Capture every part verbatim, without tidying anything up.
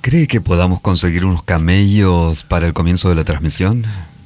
¿Cree que podamos conseguir unos camellos para el comienzo de la transmisión?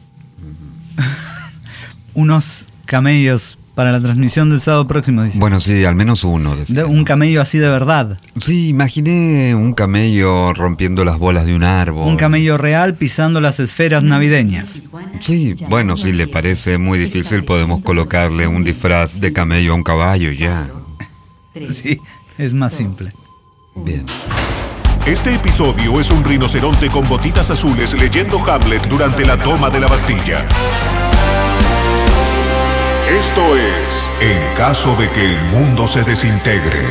Unos camellos para la transmisión del sábado próximo, dice. Bueno, sí, al menos uno. De, un camello así de verdad. Sí, imaginé un camello rompiendo las bolas de un árbol. Un camello real pisando las esferas navideñas. Sí, bueno, si le parece muy difícil, podemos colocarle un disfraz de camello a un caballo, ya. Sí, es más simple. Bien. Este episodio es un rinoceronte con botitas azules leyendo Hamlet durante la toma de la Bastilla. Esto es En caso de que el mundo se desintegre.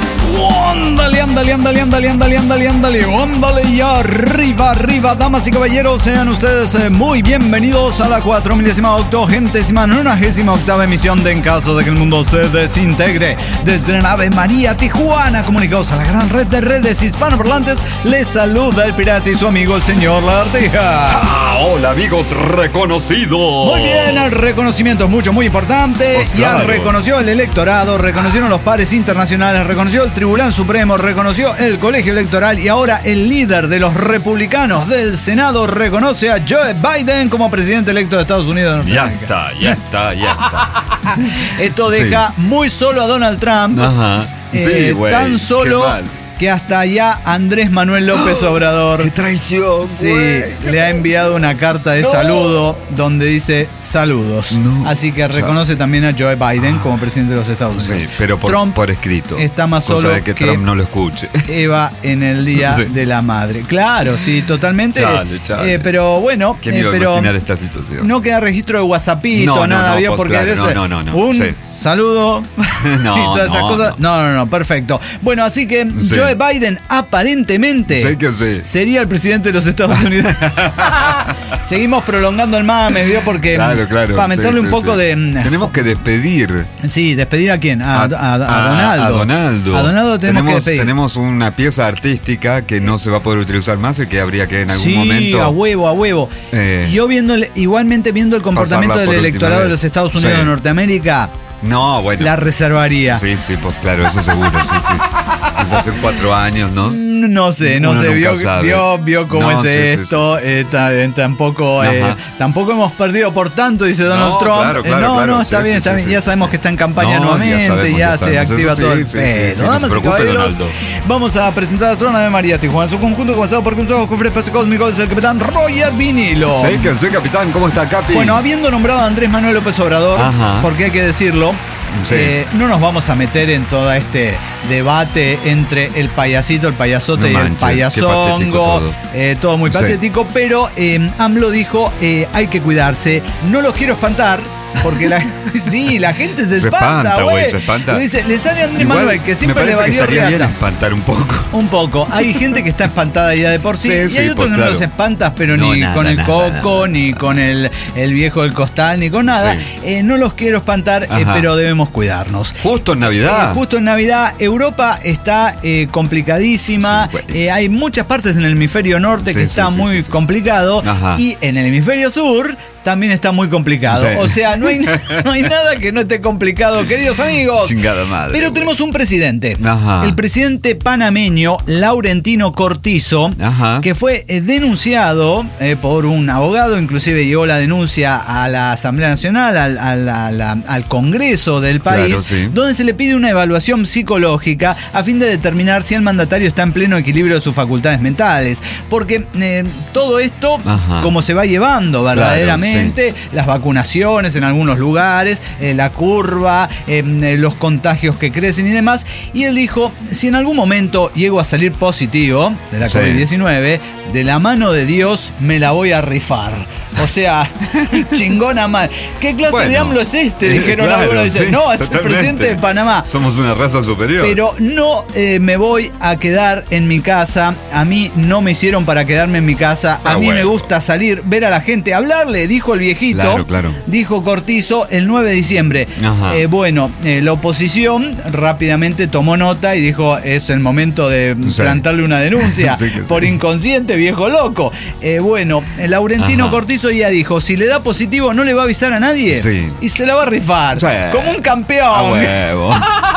Ándale, ándale, ándale, ándale, ándale, ándale, ándale, ándale, y arriba, arriba, damas y caballeros, sean ustedes eh, muy bienvenidos a la cuatro milésima octogentésima nonagésima octava emisión de En caso de que el mundo se desintegre. Desde la nave María Tijuana, comunicados a la gran red de redes hispanoparlantes, les saluda el pirata y su amigo el señor Lagartija. Ah, hola amigos reconocidos. Muy bien, el reconocimiento es mucho, muy importante. Pues Ya claro. reconoció el electorado, reconocieron los pares internacionales, reconoció el Tribunal Supremo, reconoció el Colegio Electoral y ahora el líder de los republicanos del Senado reconoce a Joe Biden como presidente electo de Estados Unidos. Ya está, ya está, ya está. Esto deja Sí. muy solo a Donald Trump. Ajá. Sí, eh, güey. tan solo qué mal. que hasta allá Andrés Manuel López Obrador ¡Qué traición, sí, güey! le ha enviado una carta de No. saludo donde dice saludos. No. Así que reconoce también a Joe Biden como presidente de los Estados Unidos. Sí, pero por, Trump por escrito. está más Cosa solo de que, que Trump no lo escuche. Eva en el Día Sí. de la Madre. Claro, sí, totalmente. Chale, chale. Eh, pero bueno, ¿Quién eh, iba a pero imaginar esta situación? no queda registro de WhatsAppito, No, no, nada, no, ¿vio? pues Porque claro, a veces no, no, no, no, un sí. saludo No, y todas esas no, cosas. No. no, no, perfecto. Bueno, así que Sí. Joe Biden aparentemente Sé que sí. sería el presidente de los Estados Unidos. Seguimos prolongando el mame, ¿vio? Porque Claro, claro. para meterle sí, un sí, poco sí. de... Tenemos que despedir. Sí, despedir a quién? A, a- a a Donaldo. A Donaldo. A Donaldo tenemos, que despedir. tenemos una pieza artística que no se va a poder utilizar más y que habría que en algún Sí, momento. a huevo, a huevo. Eh, Yo viendo el- igualmente viendo el comportamiento pasarla del por última electorado de vez. los Estados Unidos Sí. de Norteamérica, No, bueno. la reservaría. Sí, sí, pues claro, eso seguro, sí, sí. Es hace cuatro años, ¿no? Mm, No sé, no Uno sé, nunca vio, sabe. vio, vio cómo No, es sí, sí, esto, sí, sí. eh, ta- eh, tampoco, eh, Ajá. tampoco hemos perdido por tanto, dice Donald No, Trump. claro, Eh, claro, no, claro, no, está sí, bien, sí, está sí, bien. sí. Ya sabemos que está en campaña No, ya nuevamente, sabemos, ya ya se sabemos. activa Eso todo sí, el sí, sí, pedo. sí, no se Damas y preocupe, caballeros, Donaldo. vamos a presentar a Trona de María Tijuana, su conjunto comenzado por un trabajo cofre espacio cósmico es el capitán Roger Vinilo. Sí, que sí, capitán, ¿cómo está, Capi? Bueno, habiendo nombrado a Andrés Manuel López Obrador, Ajá. porque hay que decirlo, Sí. eh, no nos vamos a meter en todo este debate entre el payasito, el payasote No y manches, el qué patético payasongo, todo. eh, todo muy Sí. patético, pero eh, AMLO dijo, eh, hay que cuidarse, no los quiero espantar. Porque la, sí, la gente se, Se espanta, espanta, güey. güey, se espanta. Le dice, le sale a Andrés Igual, Manuel, que siempre me le parece que valió estaría bien riata. espantar un poco. Un poco. Hay gente que está espantada ya de por sí. Sí, y hay sí, otros pues, que no claro. los espantas, pero No, ni nada, con el nada, coco, nada. ni con el, el viejo del costal, ni con nada. Sí. Eh, no los quiero espantar, eh, Ajá. pero debemos cuidarnos. Justo en Navidad. Eh, justo en Navidad, Europa está eh, complicadísima. Sí, güey. Eh, hay muchas partes en el hemisferio norte Sí, que sí, está sí, muy sí, sí. complicado. Ajá. Y en el hemisferio sur también está muy complicado. Sí. O sea, no hay, no hay nada que no esté complicado, queridos amigos. Chingada madre. Pero güey. tenemos un presidente. Ajá. El presidente panameño, Laurentino Cortizo, Ajá. que fue eh, denunciado eh, por un abogado, inclusive llegó la denuncia a la Asamblea Nacional, al, al- al- al Congreso del país, Claro, sí. donde se le pide una evaluación psicológica a fin de determinar si el mandatario está en pleno equilibrio de sus facultades mentales. Porque eh, todo esto, Ajá. como se va llevando verdaderamente, las vacunaciones en algunos lugares, eh, la curva, eh, eh, los contagios que crecen y demás. Y él dijo, si en algún momento llego a salir positivo de la Sí. COVID diecinueve, de la mano de Dios me la voy a rifar. O sea, chingona mal. ¿Qué clase Bueno, de AMLO es este? eh, Dijeron claro, algunos. Dicen, sí, no, es el totalmente. presidente de Panamá. Somos una raza superior. Pero no eh, me voy a quedar en mi casa. A mí no me hicieron para quedarme en mi casa. A Ah, mí me bueno. gusta salir, ver a la gente, hablarle, dijo el viejito. Claro, claro. Dijo Cortizo el nueve de diciembre. Ajá. Eh, bueno, eh, la oposición rápidamente tomó nota y dijo, es el momento de Sí. plantarle una denuncia Sí que sí. por inconsciente, viejo loco. Eh, bueno, el Laurentino Ajá. Cortizo ya dijo, si le da positivo no le va a avisar a nadie. Sí. Y se la va a rifar. Sí. Como un campeón. A huevo. Vale,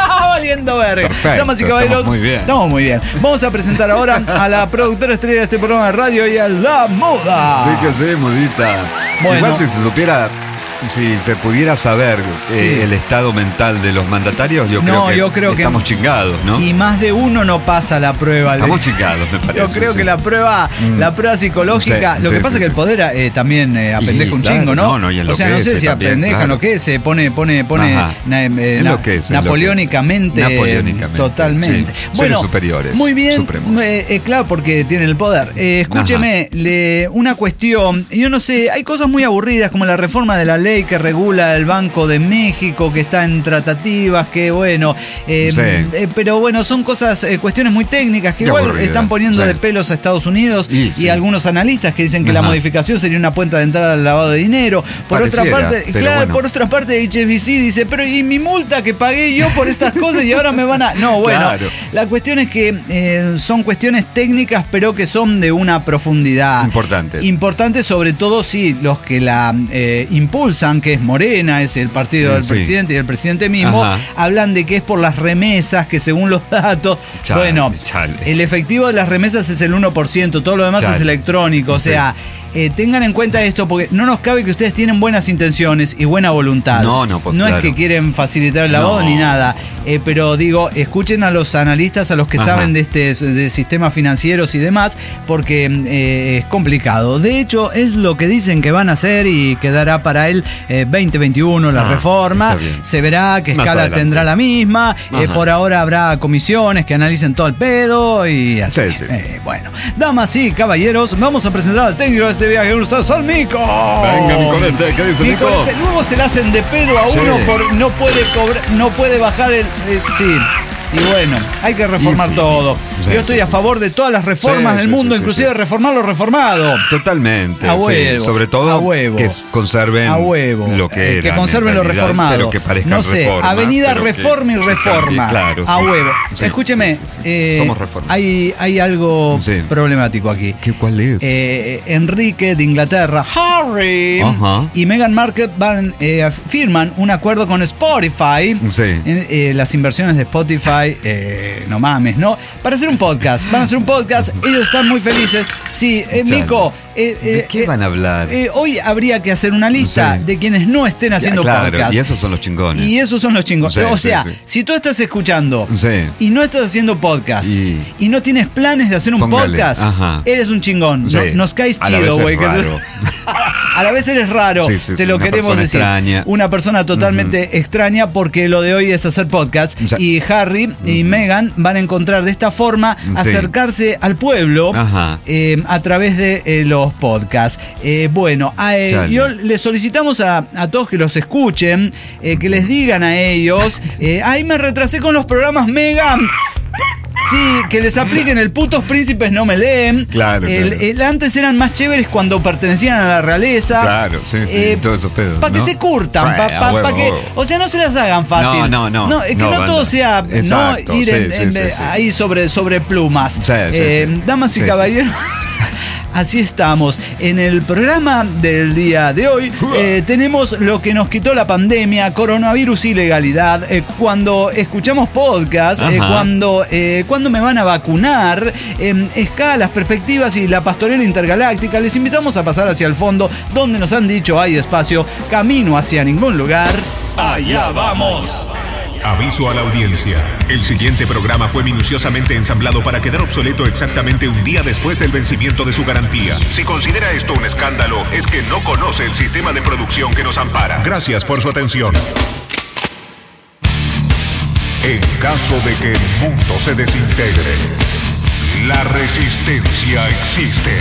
valiendo verga. Perfecto, Damas y caballeros, estamos muy bien. Estamos muy bien. Vamos a presentar ahora a la productora estrella de este programa de radio y a la moda. Sí que sí, mudita. Bueno. Igual si se supiera, si se pudiera saber eh, Sí. el estado mental de los mandatarios, yo No, creo que yo creo que- estamos chingados, ¿no? Y más de uno no pasa la prueba. Le- Estamos chingados, me parece. Yo creo sí. que la prueba, Mm. la prueba psicológica, Sí, lo sí, que pasa sí, es que el sí. poder eh, también eh, apendeja Y, un claro, chingo, ¿no? no, no, y o sea, no sé enloquece si también, apendeja, claro. enloquece, pone, pone, pone Ajá. na- eh, na- Enloquece, napoleónicamente, Napoleónicamente, totalmente. sí. Seres superiores, muy bien, supremos. eh, eh, claro, porque tienen el poder. Eh, escúcheme, le- una cuestión, yo no sé, hay cosas muy aburridas como la reforma de la ley que regula el Banco de México, que está en tratativas, que bueno, eh, Sí. eh, pero bueno, son cosas, eh, cuestiones muy técnicas que Qué igual aburrida, están poniendo sí. de pelos a Estados Unidos Y y, sí. algunos analistas que dicen que la Ajá. modificación sería una puerta de entrada al lavado de dinero. Por Pareciera, otra parte, pero claro, bueno. por otra parte H S B C dice, pero ¿y mi multa que pagué yo por estas cosas y ahora me van a...? No, bueno, Claro. la cuestión es que eh, son cuestiones técnicas, pero que son de una profundidad Importante. Importante, sobre todo si los que la eh, impulsan, que es Morena, es el partido del Sí. presidente y el presidente mismo, Ajá. hablan de que es por las remesas, que según los datos, Chale, bueno, chale. el efectivo de las remesas es el uno por ciento, todo lo demás Chale. es electrónico, o Sí. sea... Eh, tengan en cuenta esto porque no nos cabe que ustedes tienen buenas intenciones y buena voluntad. No, no, pues No claro. es que quieren facilitar el lavado No. ni nada. Eh, pero digo, escuchen a los analistas, a los que Ajá. saben de este de sistemas financieros y demás, porque eh, es complicado. De hecho, es lo que dicen que van a hacer y quedará para el eh, veinte veintiuno la Ah, reforma. está bien. Se verá qué Más escala adelante. tendrá la misma. Eh, Ajá. por ahora habrá comisiones que analicen todo el pedo y así. Sí, sí, sí. Eh, bueno, damas y caballeros, vamos a presentar al técnico de este viaje. Ustedes al Mico. Venga, Micolete, ¿qué dice Mico? Micolete, luego se le hacen de pedo a Sí. uno por no puede cobrar, no puede bajar el. eh, sí. Y bueno, hay que reformar Y sí. todo. Sí, Yo estoy sí, a sí, favor de todas las reformas Sí, del sí, mundo, sí, sí, inclusive sí. reformar lo reformado. Totalmente. A sí. huevo, Sobre todo a huevo. que conserven A huevo. lo que Eh, era. que conserven lo reformado. Pero que parezca no sé, reforma, Avenida pero que Reforma y se Reforma. cambie, claro, a sí, huevo. sí, Escúcheme, sí, sí, sí. eh, Somos reforma. hay, hay algo Sí. problemático aquí. ¿Qué, ¿Cuál es? Eh, Enrique de Inglaterra, Harry Ajá. y Meghan Markle van, eh, firman un acuerdo con Spotify. Sí. Eh, eh, las inversiones de Spotify, eh, no mames, ¿no? Para hacer un podcast. Van a hacer un podcast. Ellos están muy felices. Sí, eh, Chale. Mico. eh, ¿De eh, qué eh, van a hablar? eh, hoy habría que hacer una lista Sí. de quienes no estén haciendo Ya, claro, podcast. y esos son los chingones. Y esos son los chingos. Sí, o sí, sea, sí. si tú estás escuchando Sí. y no estás haciendo podcast y, Y- no tienes planes de hacer un Póngale, podcast, ajá. eres un chingón. Sí. No- nos caes A la chido, vez güey. es que- raro. A la vez eres raro, Sí, sí, te sí, lo una queremos persona decir. extraña. Una persona totalmente extraña porque lo de hoy es hacer podcast. O sea, y Harry y Meghan van a encontrar de esta forma Sí. acercarse al pueblo Ajá. eh, a través de eh, los podcasts. Eh, bueno, a, eh, Chale. yo les solicitamos a, a todos que los escuchen, eh, que les digan a ellos, eh, ay, me retrasé con los programas Meghan. Sí, que les apliquen el putos príncipes no me leen. Claro, El- claro. el- antes eran más chéveres cuando pertenecían a la realeza. Claro, sí, sí, todos esos pedos, Para que ¿no? se curtan, Sí, pa- a pa- huevo, pa que, a huevo. o sea, no se las hagan fácil. No, no, no. es que No, no, banda. todo sea Exacto, no ir sí, en- sí, en- sí, sí. ahí sobre, sobre plumas. Sí, sí, Eh, sí. Damas y Sí, sí. caballeros. Así estamos. En el programa del día de hoy eh, tenemos lo que nos quitó la pandemia, coronavirus y legalidad, eh, cuando escuchamos podcast, eh, Ajá. cuando, eh, cuando me van a vacunar, eh, escalas, perspectivas y la pastorela intergaláctica. Les invitamos a pasar hacia el fondo, donde nos han dicho hay espacio, camino hacia ningún lugar. Allá vamos. Aviso a la audiencia. El siguiente programa fue minuciosamente ensamblado para quedar obsoleto exactamente un día después del vencimiento de su garantía. Si considera esto un escándalo, es que no conoce el sistema de producción que nos ampara. Gracias por su atención. En caso de que el mundo se desintegre, la resistencia existe.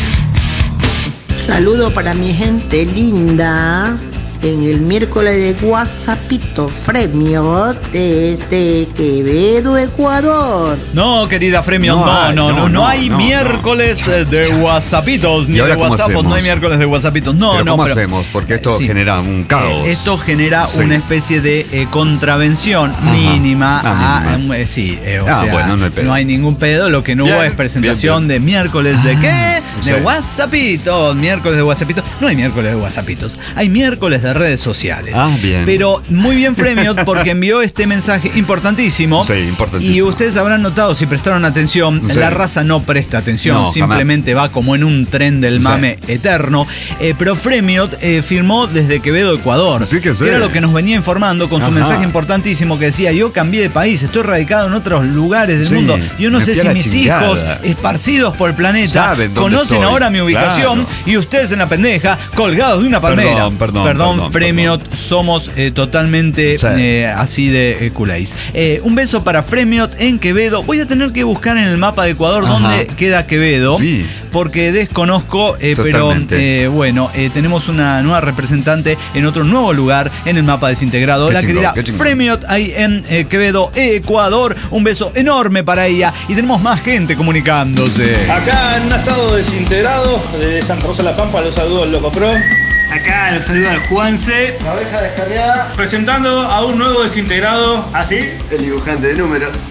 Saludo para mi gente linda en el miércoles de WhatsAppito Premio desde Quevedo, Ecuador. No, querida Fremio, No no, hay, no, no, no, no, no, hay no, miércoles eh, de WhatsAppitos, ni ¿Y de ahora cómo WhatsAppos, no hacemos? hay miércoles de WhatsAppitos. No, ¿Pero no, cómo pero- hacemos? Porque esto Sí. genera un caos. Eh, Esto genera Sí. una especie de eh, contravención mínima. Ah, a- mínima. eh, sí, eh, o Ah, sea, bueno, no hay pedo. ningún pedo. Lo que no Bien, hubo es presentación bien, bien. de miércoles de qué? Sí. De WhatsAppitos. Miércoles de WhatsAppitos. No hay miércoles de WhatsAppitos. Hay miércoles de redes sociales. Ah, bien. Pero muy bien Fremiot porque envió este mensaje importantísimo. Sí, importantísimo. Y ustedes habrán notado, si prestaron atención, Sí. la raza no presta atención, No, simplemente va como en un tren del mame Sí. eterno. Eh, pero Fremiot eh, firmó desde Quevedo, Ecuador. Sí que sí. Era lo que nos venía informando con su Ajá. mensaje importantísimo que decía: yo cambié de país, estoy radicado en otros lugares del Sí, mundo. Yo no me sé fui a si la mis chingada. hijos esparcidos por el planeta Saben dónde conocen estoy. ahora mi ubicación, Claro. y ustedes en la pendeja colgados de una palmera. Perdón, perdón, perdón, Fremiot, somos eh, totalmente Sí. eh, así de eh, culés. Eh, un beso para Fremiot en Quevedo. Voy a tener que buscar en el mapa de Ecuador Ajá. dónde queda Quevedo, Sí. porque desconozco, eh, pero Totalmente. eh, bueno, eh, tenemos una nueva representante en otro nuevo lugar en el mapa desintegrado, Qué la chingón, querida qué chingón. Fremiot ahí en eh, Quevedo, Ecuador. Un beso enorme para ella y tenemos más gente comunicándose. Acá en un asado desintegrado de Santa Rosa de la Pampa, los saludos al Loco Pro. Acá los saluda al Juanse. La oveja descarriada, Presentando a un nuevo desintegrado. ¿Así? el dibujante de números.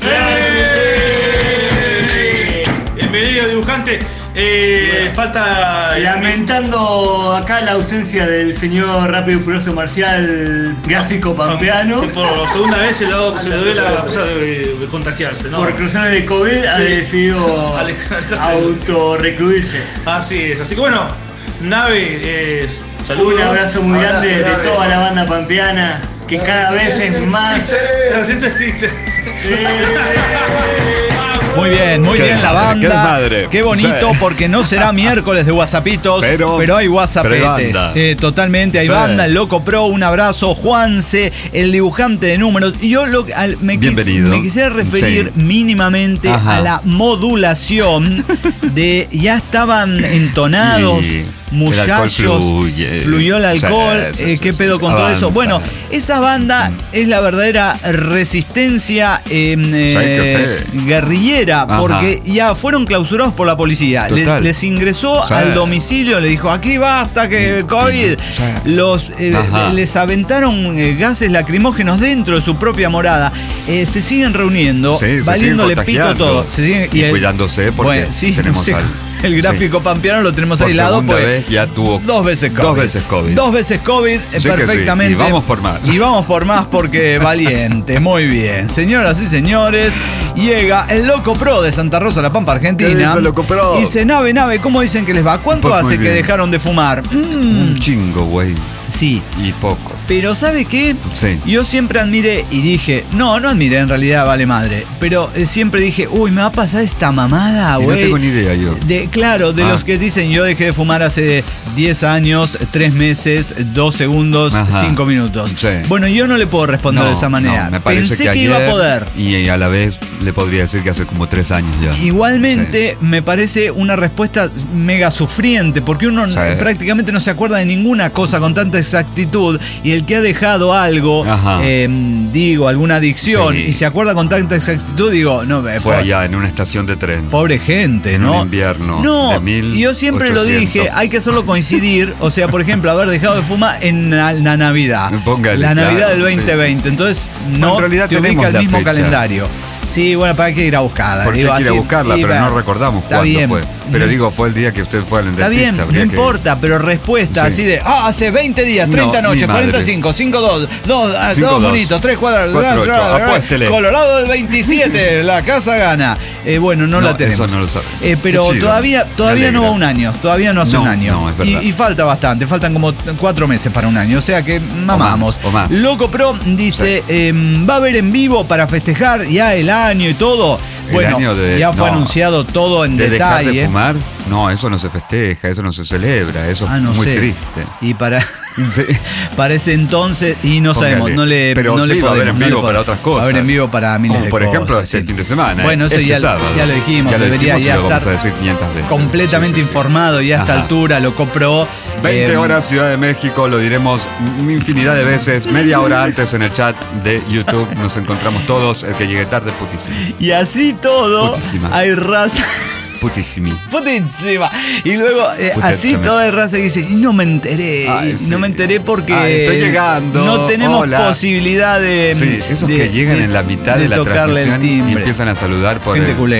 Bienvenido, dibujante. Eh, falta. Lamentando acá la ausencia del señor Rápido y Furioso Marcial Gráfico Pampeano. Que por segunda vez se, lo, se le duele la cosa de, de contagiarse, ¿no? Por cruzadas de COVID ha Sí. decidido Alejarse. autorrecluirse. Así es. Así que bueno, Nave, eh, saludos. Un abrazo muy Abrazo, grande de grande. toda la banda pampeana, que cada vez es más. La gente existe. Muy bien, muy Qué bien la madre, banda. qué madre. Qué bonito, Sí. porque no será miércoles de WhatsAppitos, pero, Pero- hay WhatsAppetes. pero hay banda. Eh, totalmente, hay Sí. banda. El Loco Pro, un abrazo. Juanse, el dibujante de números. Y yo lo, al- me, quis- Bienvenido. me quisiera referir Sí. mínimamente Ajá. a la modulación de ya estaban entonados. Y Muchachos, el alcohol fluye. fluyó el Sí, alcohol, sí, eh, sí, qué sí, pedo sí. con todo eso. Avanza. Bueno, esa banda es la verdadera resistencia eh, eh, Sí, que sí. guerrillera, Ajá. porque ya fueron clausurados por la policía. Les, Total. les ingresó Sí. al domicilio, le dijo: aquí basta que el COVID. Sí. Los eh, Ajá. les aventaron eh, gases lacrimógenos dentro de su propia morada. Eh, se siguen reuniendo, Sí, se valiéndole siguen pito contagiando. todo. Se siguen- Y el- cuidándose porque Bueno, sí, tenemos no sé, al- el gráfico sí. pampeano lo tenemos Por aislado, segunda pues vez ya tuvo dos veces COVID. dos veces COVID. Dos veces COVID, eh, Sí que sí. perfectamente. Y vamos por más. Y vamos por más porque valiente, muy bien. Señoras y señores, llega el Loco Pro de Santa Rosa, La Pampa, Argentina. ¿Qué dice el Loco Pro? Y dice: nave, nave, ¿cómo dicen que les va? ¿Cuánto Pues muy hace que bien. dejaron de fumar? Mm, Un chingo, güey. sí. Y poco. Pero ¿sabe qué? Sí. Yo siempre admiré y dije, no, no admiré, en realidad vale madre, pero eh, siempre dije, uy, me va a pasar esta mamada, Y no güey. tengo ni idea yo. De, claro, de Ah. los que dicen, yo dejé de fumar hace diez años, tres meses, dos segundos, Ajá. cinco minutos. Sí. Bueno, yo no le puedo responder No, de esa manera. no, me parece Pensé que, que, iba a ayer, poder. Y a la vez le podría decir que hace como tres años ya. Igualmente me parece una respuesta mega sufriente, porque uno Sí. prácticamente no se acuerda de ninguna cosa con tanta exactitud, y el que ha dejado algo, Ajá. eh, digo, alguna adicción, Sí. y se acuerda con tanta exactitud, digo, no, eh, Fue po- allá en una estación de tren. pobre gente, En ¿no? un invierno No, de mil y yo siempre lo ochocientos. dije, hay que hacerlo coincidir, o sea, por ejemplo, haber dejado de fumar en la, la Navidad. Póngale, la Navidad claro, del sí, veinte veinte, sí, sí. entonces Bueno, no en realidad te ubica tenemos el la mismo fecha. calendario. Sí, bueno, para que ir a buscarla. Porque digo, hay que ir a así, buscarla, y pero va- no recordamos está cuándo bien. fue. Pero digo, fue el día que usted fue al Está dentista. bien, no habría que- importa, pero respuesta Sí. así de, ah, hace veinte días, treinta No, noches, mi madre. cuarenta y cinco, cinco dos, dos, ah, Cinco dos dos. bonitos, tres cuadras, Cuatro ocho, apuéstele. Colorado del veintisiete, la casa gana. Eh, bueno, no, No, la tenemos. eso no lo sabe. Eh, pero Qué chido. todavía, todavía Me no va alegra. un año, todavía no hace No, un año. no, es y, verdad. y falta bastante, faltan como cuatro meses para un año, o sea que mamamos. o más. Loco Pro dice, em, va a haber en vivo para festejar ya el año y todo. El Bueno, año de- ya fue no, anunciado todo en De dejar detalle. de fumar, no, eso no se festeja, eso no se celebra, eso Ah, no es muy sé. triste. Y para, Sí. para ese entonces, y no Póngale. sabemos, no le Pero no sí le va a haber podemos, en no le vivo podemos. para otras cosas. Va a haber en vivo para miles Como de por cosas. ejemplo este sí. fin de semana. Bueno, eso este ya, sábado. ya lo dijimos, Ya lo debería dijimos y ya lo vamos estar a decir quinientas veces. completamente Sí, sí, sí. informado y a esta Ajá. altura lo compró. veinte eh, horas Ciudad de México, lo diremos infinidad de veces. Media hora antes en el chat de YouTube nos encontramos todos. El que llegue tarde, putísimo. Y así todo, Putísima. hay raza. Putísimi. Putísima. Y luego, eh, Putísima. así toda el raza que dice, y no me enteré, Ay, sí. no me enteré porque Ay, estoy llegando. no tenemos Hola. posibilidad de... Sí, esos de- que llegan de- en la mitad de, la tocarle el transmisión y timbre. empiezan a saludar por Gente el... culera.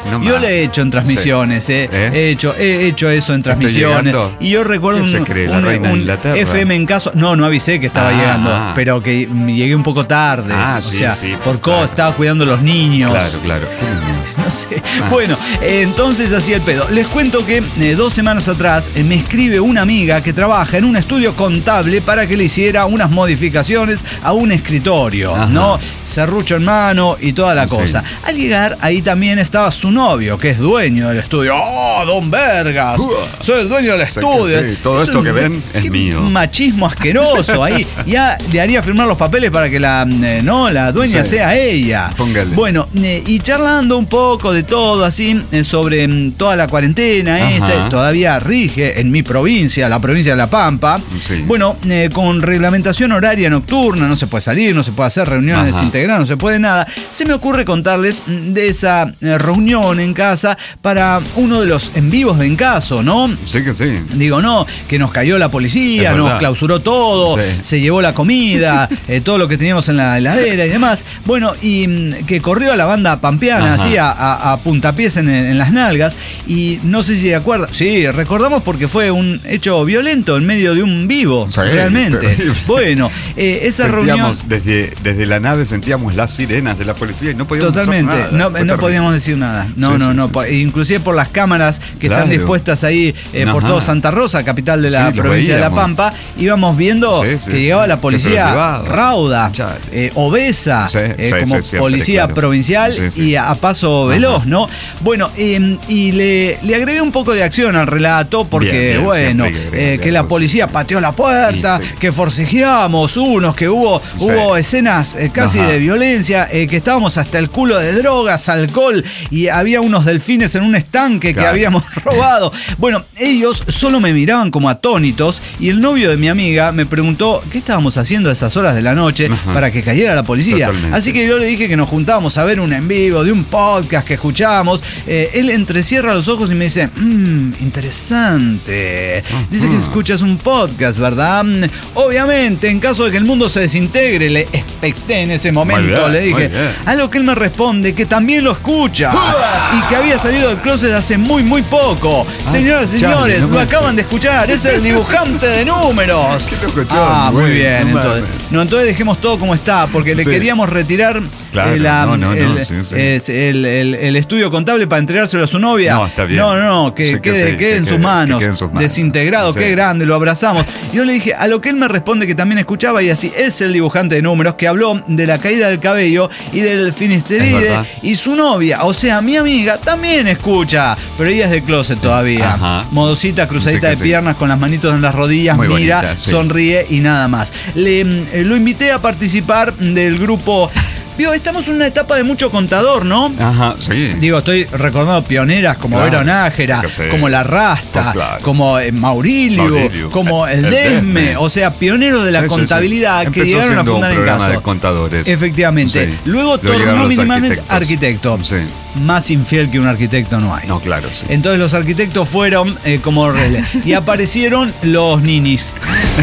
No yo más. le he hecho en transmisiones, sí. eh. ¿Eh? He hecho, he hecho eso en ¿Estoy transmisiones. llegando? Y yo recuerdo ¿Qué un, se cree, la un, reina de un Inglaterra? F M en caso. No, no avisé que estaba Ah, llegando, ah. pero que llegué un poco tarde. Ah, o sí, sea, sí, por pues, cosas, claro. estaba cuidando a los niños. Claro, claro. ¿Qué niños? No sé. Ah. Bueno, eh, entonces así el pedo. Les cuento que eh, dos semanas atrás eh, me escribe una amiga que trabaja en un estudio contable para que le hiciera unas modificaciones a un escritorio, Ajá. ¿no? Serrucho en mano y toda la Sí. cosa. Al llegar, ahí también estaba su novio, que es dueño del estudio. ¡Oh, don Vergas! Soy el dueño del Sé que estudio. sí, todo Es esto un- que ven es qué mío. Machismo asqueroso ahí. Ya le haría firmar los papeles para que la, eh, no, la dueña Sí. sea ella. Póngale. Bueno, eh, y charlando un poco de todo así, eh, sobre mm, toda la cuarentena, Ajá. esta todavía rige en mi provincia, la provincia de La Pampa. Sí. Bueno, eh, con reglamentación horaria nocturna, no se puede salir, no se puede hacer reuniones Ajá. desintegradas, no se puede nada. Se me ocurre contarles mm, de esa eh, reunión en casa para uno de los en vivos de En Caso, ¿no? Sí que sí. Digo, no, que nos cayó la policía, Es nos verdad. clausuró todo, Sí. se llevó la comida, eh, todo lo que teníamos en la heladera y demás. Bueno, y mm, que corrió a la banda pampeana, Ajá. así a, a- a puntapiés en, en las nalgas. Y no sé si se acuerdan. Sí, recordamos porque fue un hecho violento en medio de un vivo, Sí, realmente. terrible. Bueno, eh, esa reunión. Sentíamos, desde, desde la nave sentíamos las sirenas de la policía y no podíamos hacer Totalmente, nada. no, Fue no terrible. podíamos decir nada. No, Sí, no, sí, no. sí, po- sí. Inclusive por las cámaras que Claro. están dispuestas ahí eh, por Ajá. todo Santa Rosa, capital de la Sí, lo provincia de La veíamos. Pampa, íbamos viendo Sí, sí, que sí. llegaba la Que policía se los llevaba. rauda, Chale. eh, obesa, Sí, eh, sí, como sí, siempre, policía claro. provincial Sí, sí. y a paso Ajá. veloz, ¿no? Bueno, eh, y le, le agregué un poco de acción al relato porque, Bien, bien, bueno, siempre hay que agregarle eh, que la algo, policía sí, sí. pateó la puerta, Sí, sí. que forcejeamos unos, que hubo, Sí. hubo escenas eh, casi Ajá. de violencia, eh, que estábamos hasta el culo de drogas, alcohol, y había unos delfines en un estanque que Claro. habíamos robado. Bueno, ellos solo me miraban como atónitos y el novio de mi amiga me preguntó qué estábamos haciendo a esas horas de la noche Ajá. para que cayera la policía. Totalmente. Así que yo le dije que nos juntábamos a ver un en vivo de un podcast que escuchábamos. Eh, él entrecierra los ojos y me dice, mmm, interesante. Dice que Ajá. escuchas un podcast, ¿verdad? Mm, Obviamente, en caso de que el mundo se desintegre, le expecté en ese momento, bien, le muy dije. bien. A lo que él me responde que también lo escucha y que había salido del closet hace muy, muy poco. Ah, Señoras y Charlie, señores, no lo me- acaban de escuchar. Es el dibujante de números. Qué loco, Charlie, Ah, muy güey, bien. no Entonces, mames. no, entonces dejemos todo como está, porque le Sí. queríamos retirar Claro, eh, la- no, no, no, el, sí, sí. es el- el- el estudio contable para entregárselo a su novia. No, está bien. No, no, no, que Sí, que quede, sí, quede que en sus quede- manos. que quede en sus manos. Desintegrado, Sí. qué grande, lo abrazamos. Y yo le dije, a lo que él me responde que también escuchaba, y así es el dibujante de números que habló de la caída del cabello y del Es finisteride. verdad. Y su novia, o sea, mi amiga, también escucha, pero ella es de closet todavía. Ajá. Modosita, cruzadita Sí que de sí. piernas con las manitos en las rodillas, Muy mira, bonita, sí. sonríe y nada más. Le, mm, eh, lo invité a participar del grupo. Vio, estamos en una etapa de mucho contador, ¿no? Ajá, sí. Digo, estoy recordando pioneras como Claro, Vero Nájera, que sí. como La Rasta, Pues claro. como eh, Maurilio, Maurilio, como el- el, el Desme, Desme. o sea, pioneros de la Sí, sí, sí. contabilidad que Empezó llegaron a siendo fundar un En programa Caso. de contadores. Efectivamente. Sí. Luego Luego llegaron tornó los mínimamente arquitectos. arquitecto. Sí. Más infiel que un arquitecto no hay. No, claro, sí. Entonces los arquitectos fueron eh, como rele- y aparecieron los ninis.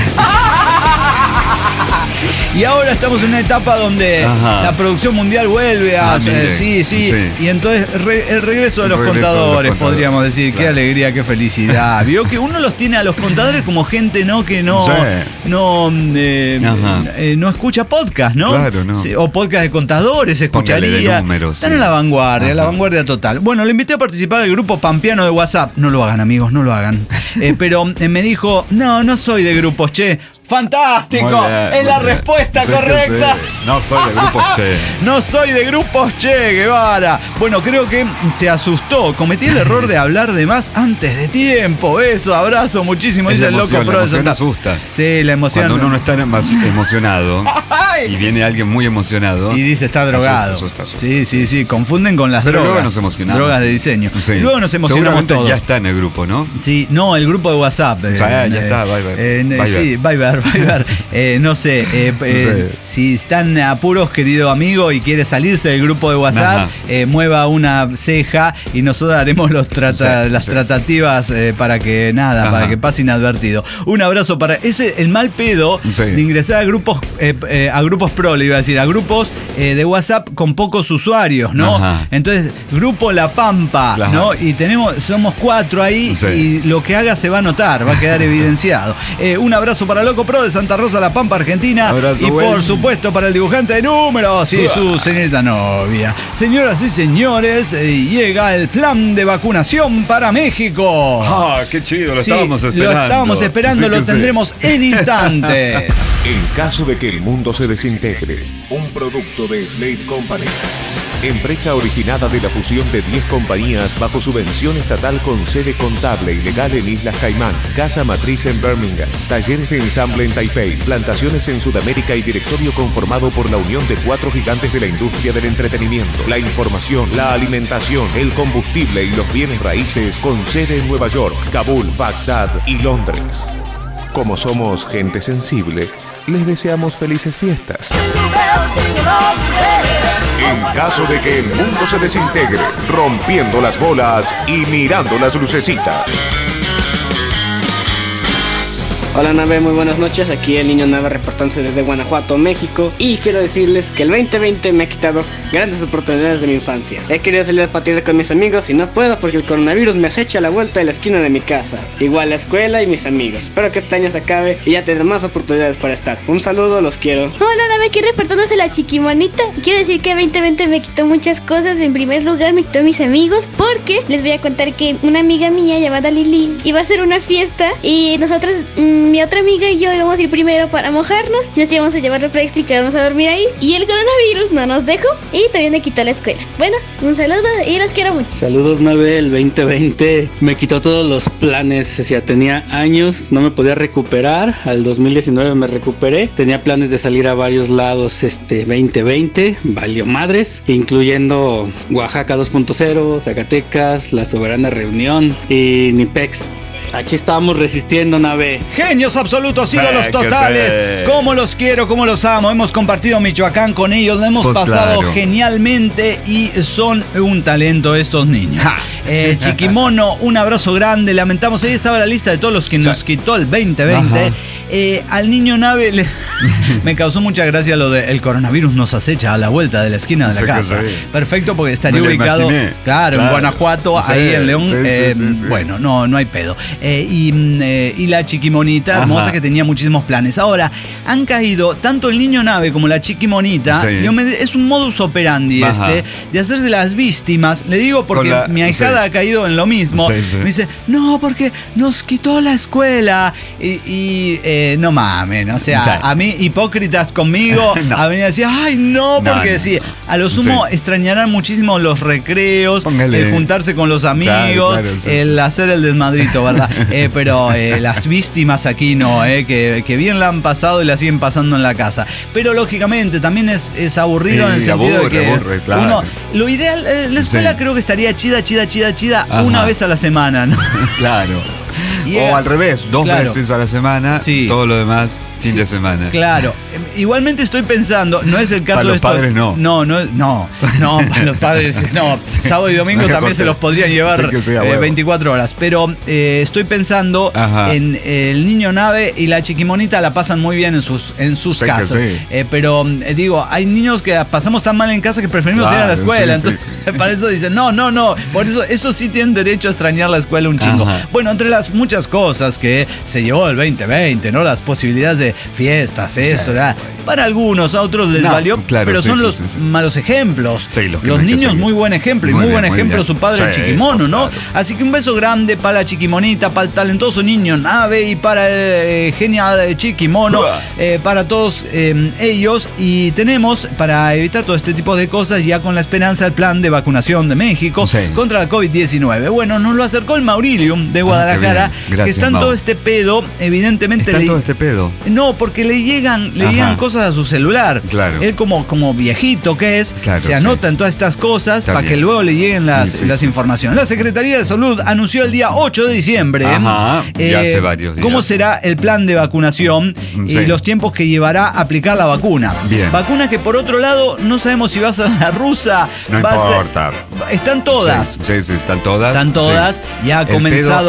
Y ahora estamos en una etapa donde Ajá. la producción mundial vuelve a... Ah, mire. eh, sí, sí, Sí. Y entonces re- el regreso de El los regreso de los contadores, contadores, podríamos decir. Qué claro. alegría, qué felicidad. Vio que uno los tiene a los contadores como gente no que no, Sí. no, eh, Ajá. eh, no escucha podcast, ¿no? Claro, no. Sí, o podcast de contadores, Póngale de escucharía. números, Están sí. en la vanguardia, la Ajá. vanguardia total. Bueno, le invité a participar del grupo pampeano de WhatsApp. No lo hagan, amigos, no lo hagan. Eh, pero eh, me dijo, no, no soy de grupos, che. ¡Fantástico! Muy bien, es muy la bien. respuesta Sí que correcta. sí. No soy de grupos Che. No soy de grupos Che Guevara. Bueno, creo que se asustó. Cometí el error de hablar de más antes de tiempo. Eso, abrazo muchísimo. Es Dice la el loco emoción, la pro de emoción Santa. asusta. Sí, la emoción. Cuando uno no está emo- emocionado Ay. y viene alguien muy emocionado. Y dice está drogado. Asusta, asusta, asusta. Sí, sí, sí. Confunden con las Pero drogas. luego nos emocionamos. Drogas de diseño. Sí. Y luego nos emocionamos Seguramente todos. ya está en el grupo, ¿no? Sí, no, el grupo de WhatsApp. O sea, ya está, Viber. eh, Viber. Sí, Viber, Viber. Eh, no sé, eh, eh, sé. si están apuros, querido amigo, y quiere salirse del grupo de WhatsApp, Ajá. eh, mueva una ceja y nosotros haremos los trata- Sí, las sí, tratativas eh, para que nada, Ajá. para que pase inadvertido. Un abrazo para ese, el mal pedo Sí. de ingresar a grupos, eh, eh, a grupos grupos pro, le iba a decir, a grupos eh, de WhatsApp con pocos usuarios, ¿no? Ajá. Entonces, Grupo La Pampa, Claro. ¿no? Y tenemos, somos cuatro ahí Sí. y lo que haga se va a notar, va a quedar evidenciado. Eh, un abrazo para Loco Pro de Santa Rosa, La Pampa, Argentina. Abrazo, y güey. por supuesto para el dibujante de números y su señorita novia. Señoras y señores, eh, llega el plan de vacunación para México. Ah, qué chido, lo Sí, estábamos esperando. Lo estábamos esperando, Sí lo que sí. tendremos en instantes. En caso de que el mundo se desintegre, un producto de Slate Company. Empresa originada de la fusión de diez compañías bajo subvención estatal con sede contable y legal en Islas Caimán, casa matriz en Birmingham, talleres de ensamble en Taipei, plantaciones en Sudamérica y directorio conformado por la unión de cuatro gigantes de la industria del entretenimiento, la información, la alimentación, el combustible y los bienes raíces con sede en Nueva York, Kabul, Bagdad y Londres. Como somos gente sensible, les deseamos felices fiestas. En caso de que el mundo se desintegre, rompiendo las bolas y mirando las lucecitas. Hola Nave, muy buenas noches, aquí el Niño Nave reportándose desde Guanajuato, México. Y quiero decirles que el veinte veinte me ha quitado grandes oportunidades de mi infancia. He querido salir a patear con mis amigos y no puedo porque el coronavirus me acecha a la vuelta de la esquina de mi casa. Igual la escuela y mis amigos. Espero que este año se acabe y ya tendré más oportunidades para estar. Un saludo, los quiero. Hola Nave, aquí reportándose la chiquimonita. Quiero decir que veinte veinte me quitó muchas cosas. En primer lugar me quitó mis amigos porque les voy a contar que una amiga mía llamada Lili iba a hacer una fiesta y nosotros... Mmm, mi otra amiga y yo íbamos a ir primero para mojarnos, nos íbamos a llevar refresco y quedarnos a dormir ahí. Y el coronavirus no nos dejó y también me quitó la escuela. Bueno, un saludo y los quiero mucho. Saludos Nave, el veinte veinte me quitó todos los planes, o sea, tenía años, no me podía recuperar, al dos mil diecinueve me recuperé, tenía planes de salir a varios lados, este veinte veinte, valió madres, incluyendo Oaxaca dos punto cero, Zacatecas, La Soberana Reunión y Nipex. Aquí estábamos resistiendo, Nave. Genios absolutos, ídolos Sí, totales. que sí. Cómo los quiero, cómo los amo. Hemos compartido Michoacán con ellos, lo hemos Pues pasado claro. genialmente y son un talento estos niños. Eh, Chiquimono, un abrazo grande. Lamentamos, ahí estaba la lista de todos los que nos Sí. quitó el veinte veinte. Eh, al niño Nave le- me causó mucha gracia lo de el coronavirus nos acecha a la vuelta de la esquina de la Sí que casa. sí. Perfecto, porque estaría Me lo ubicado, imaginé. claro, en Claro. Guanajuato, Sí, ahí en León. sí, sí, eh, sí, sí. Bueno, no, no hay pedo. Eh, y, mm, eh, y la chiquimonita hermosa Ajá. que tenía muchísimos planes. Ahora, han caído tanto el niño Nave como la chiquimonita. Sí. Yo me- es un modus operandi Ajá. este de hacerse las víctimas. Le digo porque Con la- mi ahijada sí. ha caído en lo mismo. Sí, sí. Me dice, no, porque nos quitó la escuela. Y, y, eh, no mamen, o sea, Sí. a mí, hipócritas conmigo, No. a venir a decir, ay, no, No, porque no, sí, no. a lo sumo Sí. extrañarán muchísimo los recreos, Póngale. el juntarse con los amigos, claro, sí. el hacer el desmadrito, ¿verdad? Eh, pero eh, las víctimas aquí no, eh, que, que bien la han pasado y la siguen pasando en la casa. Pero lógicamente también es, es aburrido Sí, en el sentido aburre, de que aburre, claro. uno, lo ideal, eh, la escuela Sí. creo que estaría chida, chida, chida, chida Ajá. una vez a la semana, ¿no? Claro. Y O era- al revés, dos claro. veces a la semana, Sí. todo lo demás fin Sí, de semana. Claro. Eh, Igualmente estoy pensando, no es el caso Para de los esto. padres no. No, no, no, no, para los padres no. Sábado y domingo Mejor también se que- los podrían llevar sí que sí, a eh, huevo. veinticuatro horas. Pero eh, estoy pensando Ajá. en el niño Nave y la chiquimonita la pasan muy bien en sus, en sus Sí que casas. sí. Eh, pero eh, digo, hay niños que pasamos tan mal en casa que preferimos ir a la Claro, escuela. sí, sí. Entonces, para eso dicen, no, no, no. Por eso, eso sí tienen derecho a extrañar la escuela un chingo. Ajá. Bueno, entre las muchas cosas que se llevó el veinte veinte, ¿no? Las posibilidades de fiestas, esto, ¿verdad? Para algunos, a otros les No, valió, claro, pero sí, son sí, los sí, sí. malos ejemplos. Sí, los que los no hay que niños, seguir. muy buen ejemplo, y Muy muy, bien, buen muy ejemplo bien. su padre, el Sí, chiquimono, pues, ¿no? claro. Así que un beso grande para la chiquimonita, para el talentoso niño Nave y para el eh, genial eh, chiquimono, Uah. eh, para todos eh, ellos. Y tenemos, para evitar todo este tipo de cosas, ya con la esperanza, el plan de vacunación de México Sí. contra la COVID diecinueve. Bueno, nos lo acercó el Maurilium de Guadalajara, Ah, qué bien. Gracias, que está en Mau. todo este pedo, evidentemente. ¿Está le- todo este pedo? No, porque le llegan, le Ajá. llegan cosas a su celular. Claro. Él como, como viejito que es, Claro, se sí. anota en todas estas cosas Está para que bien. luego le lleguen las, Sí, sí, las sí. informaciones. La Secretaría de Salud anunció el día ocho de diciembre Ajá, ya hace varios días. cómo será el plan de vacunación y Sí. los tiempos que llevará a aplicar la vacuna. Bien. Vacuna que por otro lado no sabemos si va a ser la rusa. No va a ser- importa. están todas. Sí, sí, sí, están todas. Están todas, Sí. ya ha El comenzado pedo- la El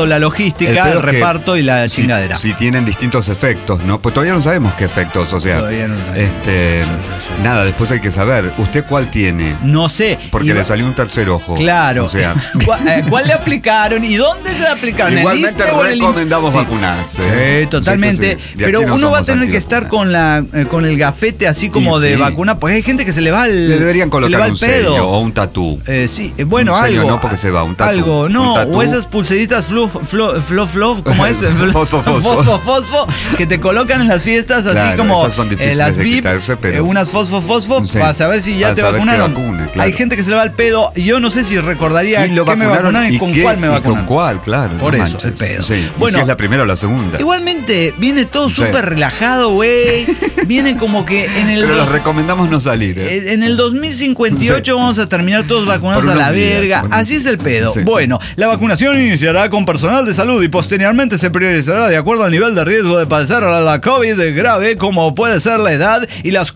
logística, el, el reparto y la si, chingadera. Si tienen distintos efectos, ¿no? Pues todavía no sabemos qué efectos, o sea. Todavía no sabemos. Este, sí, sí, sí. Nada, después hay que saber. ¿Usted cuál tiene? No sé. Porque Iba... le salió un tercer ojo. Claro. O sea. ¿Cuál, eh, ¿Cuál le aplicaron y dónde se le aplicaron? Igualmente recomendamos vacunarse. Sí, totalmente. Sí, sí. Pero no uno va a tener que estar con la eh, con el gafete así como y, de sí. vacuna, porque hay gente que se le va el le deberían colocar un pedo. sello o un tatú. Eh, sí, eh, bueno, un algo. No, porque se va, un tatú. Algo, no, tatú. o esas pulseritas fluff, fluff, fluff, fluff, ¿cómo es? fosfo, fosfo. fosfo, fosfo, que te colocan en las fiestas así claro, como esas son difíciles eh, las de V I P, quitarse, pero... eh, unas fosfo, fosfo, sí. para saber si ya para te vacunaron. Vacune, claro. Hay gente que se le va el pedo y yo no sé si recordaría sí, lo qué me vacunaron y, y con qué, cuál me vacunaron. Y con cuál, claro. Por no eso, manches. el pedo. Sí. Bueno, si es la primera o la segunda. Igualmente, viene todo sí. súper relajado, güey. Viene como que en el... Pero los recomendamos no salir, ¿eh? En el dos mil cincuenta y ocho sí. vamos a terminar todos vacunados a la días, verga. Bueno. Así es el pedo. Sí. Bueno, la vacunación iniciará con personal de salud y posteriormente se priorizará de acuerdo al nivel de riesgo de padecer a la COVID grave, como puede ser la edad y las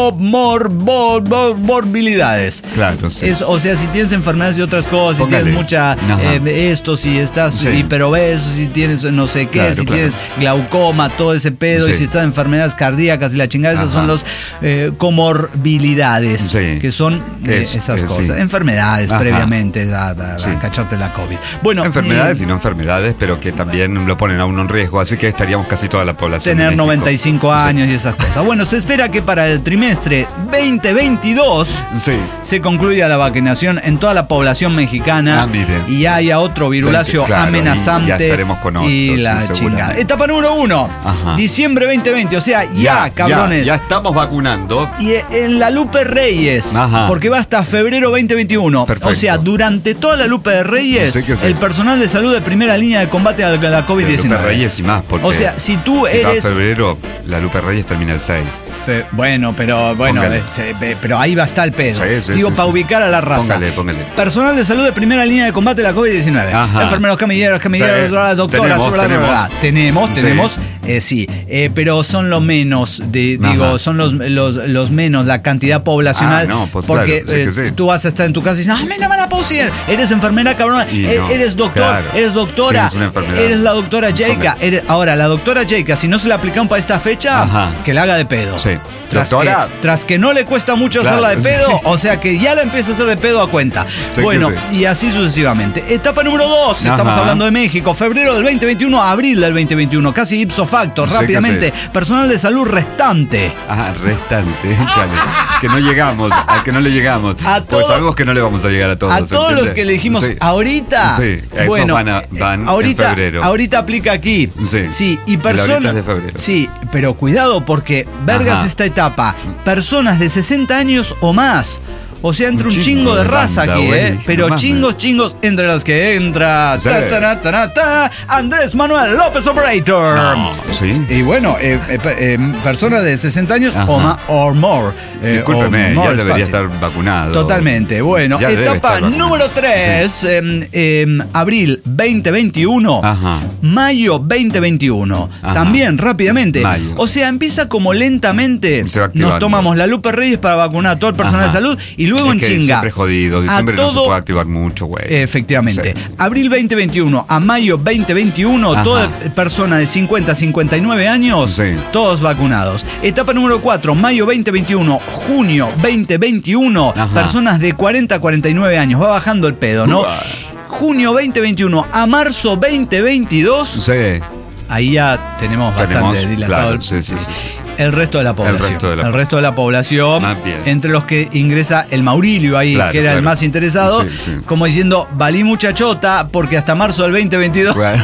comorbilidades. Claro, sí. Es, o sea, si tienes enfermedades y otras cosas, Póngale. si tienes mucha eh, de esto, si estás sí. hiperobeso, si tienes no sé qué, claro, si claro. tienes glaucoma, todo ese pedo, sí. y si estás en enfermedades cardíacas y la chingada, esas son los eh, comorbilidades, sí. que son eh, es, esas es, cosas. Sí. Enfermedades Ajá. previamente a, a, sí. a cacharte la COVID. Bueno, enfermedades eh, y no enfermedades, pero que también lo ponen a uno en riesgo, así que estaríamos casi toda la población. Tener noventa y cinco años sí. y esas cosas. Bueno, se espera que para el trimestre veinte veintidós sí. se concluya la vacunación en toda la población mexicana ah, y haya otro virulacio claro, amenazante y ya estaremos con otros, y la sí, chingada. Etapa número uno, Ajá. diciembre veinte veinte, o sea, ya, ya cabrones. Ya, ya estamos vacunando. Y en la Lupe Reyes, Ajá. porque va hasta febrero veinte veintiuno. Perfecto. O sea, durante toda la Lupe de Reyes, sí el personal de salud de primera línea de combate a la COVID diecinueve. Lupe Reyes y más, porque o sea, si tú si eres... va a febrero, la Lupe Reyes termina el seis. Fe... Bueno, pero bueno, eh, se, pero ahí va a estar el pedo. Sí, sí, Digo, sí, para sí. ubicar a la raza. Póngale, póngale. Personal de salud de primera línea de combate a la COVID diecinueve. Ajá. Enfermeros, camilleros, camilleros, sí. doctoras, tenemos, bla, bla, tenemos. Bla. tenemos, tenemos, sí, eh, sí eh, pero son lo menos, de, digo, son los, los, los menos, la cantidad poblacional. Ah, no, pues porque claro, sí eh, sí. tú vas a estar en tu casa y dices, no, a mí no me la puedo ir. Eres enfermera, cabrona, e no, eres doctor, claro. eres doctora, eres la doctora Jaika. Ahora, la doctora Jaika, si no se la aplicaron para esta fecha, Ajá. que la haga de pedo. Sí. Tras que, tras que no le cuesta mucho claro, hacerla de pedo, sí. o sea que ya la empieza a hacer de pedo a cuenta. Sí, bueno, sí. y así sucesivamente. Etapa número dos, estamos hablando de México, febrero del veinte veintiuno a abril del veinte veintiuno, casi ipso facto, sí, rápidamente. Sí. Personal de salud restante. Ah, restante, chale. Que no llegamos, al que no le llegamos. A todo, pues sabemos que no le vamos a llegar a todos. A todos ¿entiende? Los que le dijimos sí. ahorita. Sí, esos bueno, van, a, van ahorita, en febrero. Ahorita aplica aquí. Sí, sí y personas. de febrero. Sí, pero cuidado porque vergas Ajá. esta etapa. Personas de sesenta años o más. O sea, entra un, un chingo, chingo de raza banda, aquí, ¿eh? Pero no chingos, mames. chingos, entre las que entra sí. ta, ta, ta, ta, ta, Andrés Manuel López Obrador. No, ¿sí? Y bueno, eh, eh, eh, personas de sesenta años Ajá. o más, or more. Eh, Discúlpeme, ya debería estar vacunado. Totalmente. Bueno, ya etapa número tres, sí. eh, eh, abril veinte veintiuno, Ajá. mayo veinte veintiuno. Ajá. También, rápidamente. Mayo. O sea, empieza como lentamente. Nos tomamos la Lupe Reyes para vacunar a todo el personal Ajá. de salud y luego es en que chinga. Siempre jodido, diciembre todo, no se puede activar mucho, güey. Efectivamente. Sí. Abril veinte veintiuno a mayo veinte veintiuno, Ajá. toda persona de cincuenta a cincuenta y nueve años, sí. todos vacunados. Etapa número cuatro, mayo veinte veintiuno, junio veinte veintiuno, Ajá. personas de cuarenta a cuarenta y nueve años. Va bajando el pedo, ¿no? Uah. Junio veinte veintiuno a marzo veinte veintidós. Sí. Ahí ya tenemos, tenemos bastante dilatado claro, sí, sí, sí, sí. el resto de la población. El resto de la, el resto de la población, ah, entre los que ingresa el Maurilio ahí, claro, que era claro. el más interesado, sí, sí. como diciendo, valí mucha chota porque hasta marzo del veinte veintidós. Bueno.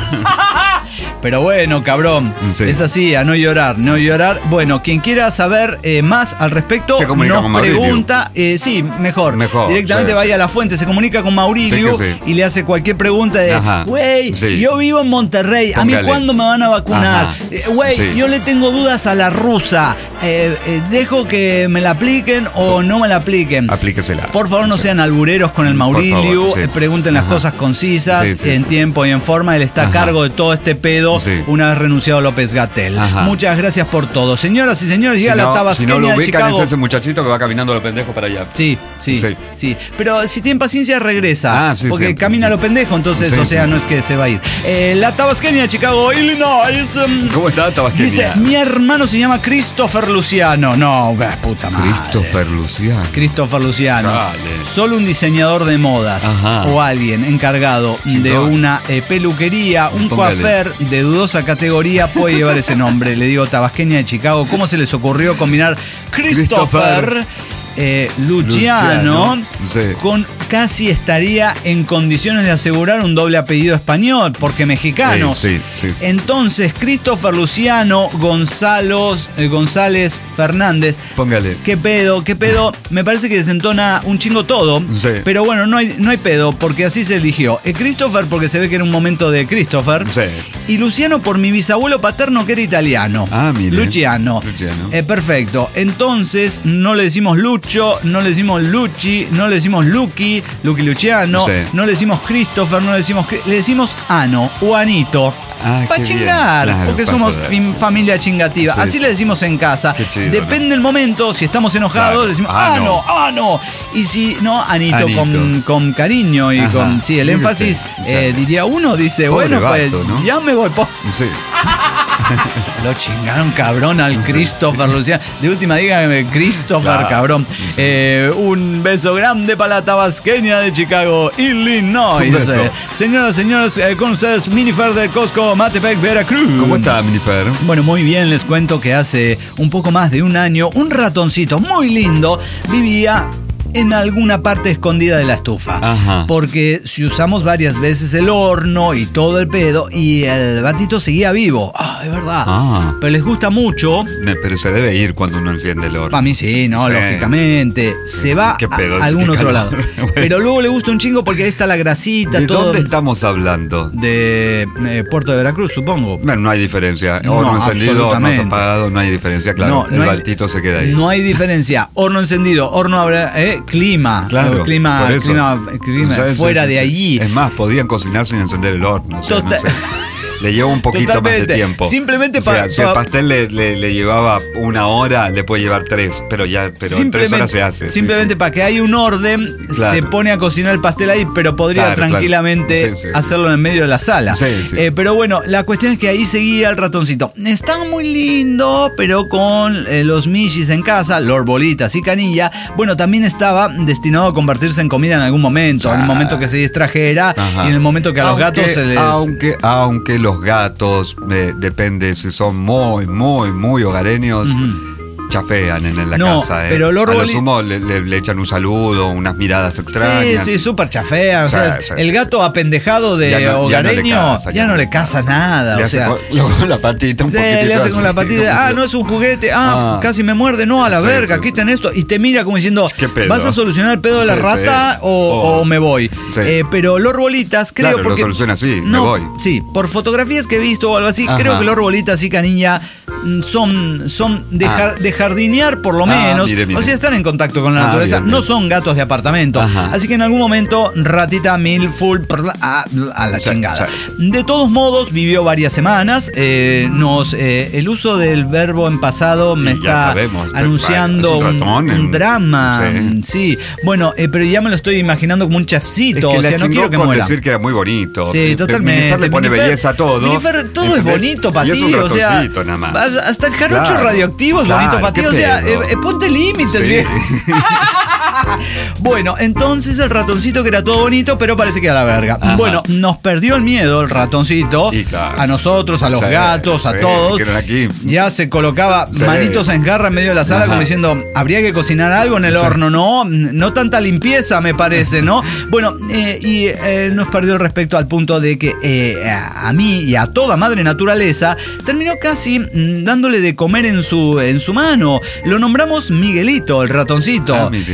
Pero bueno, cabrón, sí. es así, a no llorar, no llorar. Bueno, quien quiera saber eh, más al respecto, nos pregunta, eh, sí, mejor, mejor directamente sí, vaya sí. a la fuente, se comunica con Maurilio sí, sí. y le hace cualquier pregunta de, güey, sí. yo vivo en Monterrey, Póngale. ¿a mí cuándo me van a vacunar? Güey, sí. yo le tengo dudas a la rusa, eh, eh, dejo que me la apliquen o no me la apliquen. Aplíquesela. Por favor, no Sí. sean albureros con el Por Mauricio, favor, sí. eh, pregunten las Ajá. cosas concisas, Sí, sí, en sí, tiempo sí, y en forma. Él está Ajá. a cargo de todo este pedo Sí. una vez renunciado López Gatell. Ajá. Muchas gracias por todo. Señoras y señores, Si llega la no, si tabasqueña no lo de ubican, Chicago. es ese muchachito que va caminando los pendejos para allá. Sí, sí, sí, Sí. Pero si tienen paciencia, regresa. Ah, sí, porque siempre, camina sí. lo pendejo, entonces, Sí, o sea, sí. no es que se va a ir. Eh, la tabasqueña de Chicago, Illinois. um, ¿Cómo está Tabasqueña? Dice, mi hermano se llama Christopher Luciano. No, bah, puta madre. Christopher Luciano. Christopher Luciano. Dale. Solo un diseñador de modas Ajá. o alguien encargado Chingón. de una eh, peluquería, un Póngale. coafer de dudosa categoría puede llevar ese nombre. Le digo, tabasqueña de Chicago. ¿Cómo se les ocurrió combinar Christopher, Christopher. eh, Luciano, Luciano, sí. con casi estaría en condiciones de asegurar un doble apellido español, porque mexicano? Sí, sí, sí. Entonces, Christopher Luciano Gonzalo, eh, González Fernández. Póngale. ¿Qué pedo? ¿Qué pedo? Me parece que desentona un chingo todo. Sí. Pero bueno, no hay, no hay pedo, porque así se eligió. Eh, Christopher, porque se ve que era un momento de Christopher. Sí. Y Luciano por mi bisabuelo paterno, que era italiano. Ah, mire. Luciano. Luciano. Eh, perfecto. Entonces, no le decimos Lucho, no le decimos Luchi, no le decimos Lucky, Lucky Luciano, Sí. no le decimos Christopher, no le decimos... Cri- Le decimos Ano o Anito. Ah, Para qué bien. chingar, Claro, porque pa' somos joder, fin- sí, familia chingativa. Sí, Así sí. le decimos en casa. Qué chido, Depende ¿no? del momento, si estamos enojados, Claro. le decimos Ah, Ano, no. Ano. Y si no, Anito, Anito. Con, con cariño y Ajá. con... Sí, el Mire énfasis, usted, eh, muchacho. diría uno, dice, Pobre bueno, pues vato, ¿no? ya me golpeó. Sí. Lo chingaron cabrón al Sí, Christopher Luciano. De última, dígame Christopher, Claro. cabrón. Sí. Eh, un beso grande para la tabasqueña de Chicago, Illinois. Un beso. Eh, señoras, señores, eh, con ustedes, Minifer de Costco, Matepec, Veracruz. ¿Cómo está, Minifer? Bueno, muy bien, les cuento que hace un poco más de un año, un ratoncito muy lindo vivía en alguna parte escondida de la estufa. Ajá. Porque si usamos varias veces el horno y todo el pedo, y el gatito seguía vivo. Ah, es verdad. Ah. Pero les gusta mucho. Ne- Pero se debe ir cuando uno enciende el horno. Para mí sí, ¿no? Sí. Lógicamente. Se va Qué pedo, a algún qué otro calor. lado. Bueno. Pero luego le gusta un chingo porque ahí está la grasita, ¿De todo. dónde estamos hablando? De eh, Puerto de Veracruz, supongo. Bueno, no hay diferencia. No, Horno encendido, horno absolutamente. apagado, no hay diferencia. Claro, No, el no hay- baltito se queda ahí. No hay diferencia. Horno encendido, horno abra- eh, clima. Claro, clima, por eso. clima, clima Sí, sí, fuera sí, de sí. allí. Es más, podían cocinar sin encender el horno. o sea, no Total- sé. Le lleva un poquito Totalmente. más de tiempo. Simplemente o sea, pa- si el pa- pastel le, le- le llevaba una hora, le puede llevar tres, pero ya, pero en tres horas se hace. sí, Simplemente sí. para que haya un orden, Claro. se pone a cocinar el pastel ahí, pero podría Claro, claro. tranquilamente Sí, sí, sí. hacerlo en medio de la sala. Sí, sí. Eh, pero bueno, la cuestión es que ahí seguía el ratoncito. Está muy lindo, pero con eh, los michis en casa, Lord Bolitas y Canilla, bueno, también estaba destinado a convertirse en comida en algún momento, en el momento que se distrajera Ajá. y en el momento que a los Aunque- gatos se les... Aunque, aunque los gatos, eh, depende si son muy, muy, muy hogareños, chafean en, en la No, casa. eh. pero Lord a lo Boli- sumo le, le- le echan un saludo, unas miradas Sí, extrañas. sí, súper chafea. O Sí, sea, sí, el sí. gato apendejado de Ya no- ya no le hogareño casa, ya no le casa nada. Le O hace sea, con, luego con la patita un Sí, poquitito le hace con así, la patita, ah, no es un juguete, ah, Ah. casi me muerde, no, a la Sí, verga, sí. quiten esto, y te mira como diciendo, ¿Qué pedo? ¿vas a solucionar el pedo de la Sí, rata sí. o, Oh. o me voy? Sí. Eh, pero Lord Bolitas, creo Claro, lo porque... soluciona así, me no, voy. Sí, por fotografías que he visto o algo así, Ajá. creo que Lord Bolitas y Canilla mm, son, son de, Ah. jar- de jardinear por lo Ah, menos, mire, mire. o sea, están en contacto con la Ah, naturaleza, bien, no bien. son gatos de apartamento, Ajá. así que en algún momento, ratita mil full prr, a, a la Sí, chingada. sí, De todos modos, vivió varias semanas. eh, nos, eh, el uso del verbo en pasado me Y ya está sabemos, anunciando es un un, ratón, un en- drama. Sí. Sí. Bueno, eh, pero ya me lo estoy imaginando como un Es chefcito. que o la sea, no chingó quiero que con muera. decir que era muy bonito. Sí, Eh, totalmente. Minifer le pone Minifer- belleza a todo. Minifer, todo es ¿entendés? bonito para Y ti. es un O sea, ratoncito nada más. hasta el jarocho Claro, radioactivo es claro, bonito para ti. qué O sea, pedo. eh, eh, ponte límites, Sí. viejo. Bueno, entonces el ratoncito que era todo bonito, pero parece que era la verga. Ajá. Bueno, nos perdió el miedo el ratoncito. Y claro. A nosotros, a los Sí, gatos, a sí, todos. que eran aquí. Ya se colocaba Sí. manitos en garra en medio de la sala, Ajá. como diciendo, habría que cocinar algo en el Sí. horno, ¿no? No tanta limpieza, me parece, ¿no? Bueno, eh, y eh, nos perdió el respeto al punto de que eh, a, a mí y a toda madre naturaleza terminó casi mm, dándole de comer en su, en su mano. Lo nombramos Miguelito, el ratoncito. Ah, mire. y como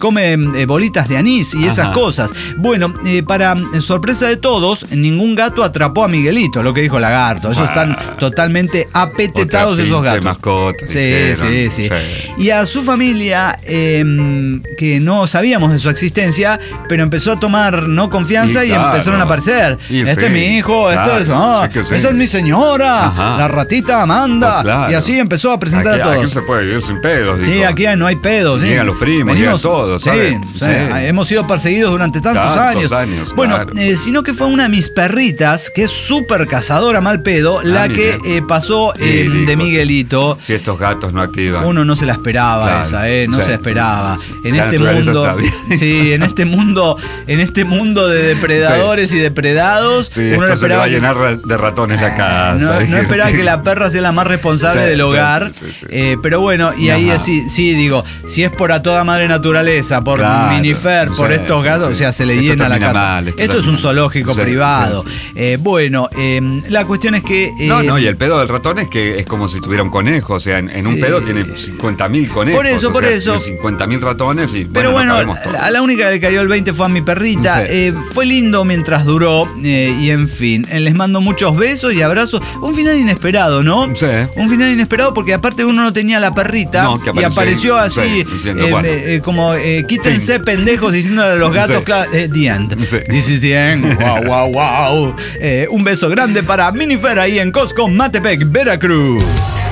come eh, bolitas de anís y esas Ajá. cosas. Bueno, eh, para eh, sorpresa de todos, ningún gato atrapó a Miguelito, lo que dijo Lagarto. Esos están totalmente apetetados Otra esos pinche gatos. mascota, Sí, dijeron. sí, sí, Sí. Y a su familia, eh, que no sabíamos de su existencia, pero empezó a tomar no confianza Y y, claro. empezaron a aparecer. Y este sí, es mi hijo, claro, este es, ah, sí que sí. esa es mi señora, Ajá. la ratita Amanda. Pues claro. Y así empezó a presentar Aquí, a todos. aquí se puede vivir sin pedos. Sí, dijo. aquí no hay pedos. ¿sí? Llegan los primos, llegan todos, Sí, ¿sabes? o sea, Sí. hemos sido perseguidos durante tantos, Tantos años. años, Bueno, claro. eh, sino que fue una de mis perritas, que es súper cazadora mal pedo, la mira. que eh, pasó Sí, eh, de hijos. Miguelito. Si estos gatos no activan. Uno no se la esperaba Claro. esa, eh, no Sí, se esperaba. sí, sí, sí. En La este naturaleza mundo, sabia. sí, en este mundo, en este mundo de depredadores y depredados, Sí, uno no esto se le va esperaba a que- llenar ra- de ratones la casa. no, no dijeron. esperaba que la perra sea la más responsable Sí, del sí, hogar. sí, sí, sí. Eh, pero bueno, y ahí Ajá. sí, sí, digo, si es por a toda madre naturaleza, por Claro, Minifer, por sí, estos sí, gatos, sí. o sea, se le Esto llena la termina casa. mal, esto esto es un termina- zoológico Sí, privado. sí, sí. Eh, bueno, eh, la cuestión es que. eh, No, no, y el pedo del ratón es que es como si tuviera un conejo. O sea, en, en un Sí. pedo tiene cincuenta mil conejos. Por eso, o por sea, eso. tiene cincuenta mil ratones y Pero bueno, bueno, no cabemos todos. a la única que le cayó el veinte fue a mi perrita. Sí, Eh, sí. Fue lindo mientras duró. eh, y en fin, eh, les mando muchos besos y abrazos. Un final inesperado, ¿no? Sí. Un final inesperado porque aparte uno no tenía la perrita. No, que y apareció apareció ahí, así, sí, diciendo, eh, bueno. eh, eh, como eh, quítense pendejos diciéndole a los gatos, Sí. claro, eh, the end. Sí. This is the end. Wow, wow, wow. Eh, un beso grande para Minifer ahí en Costco, Matepec, Veracruz.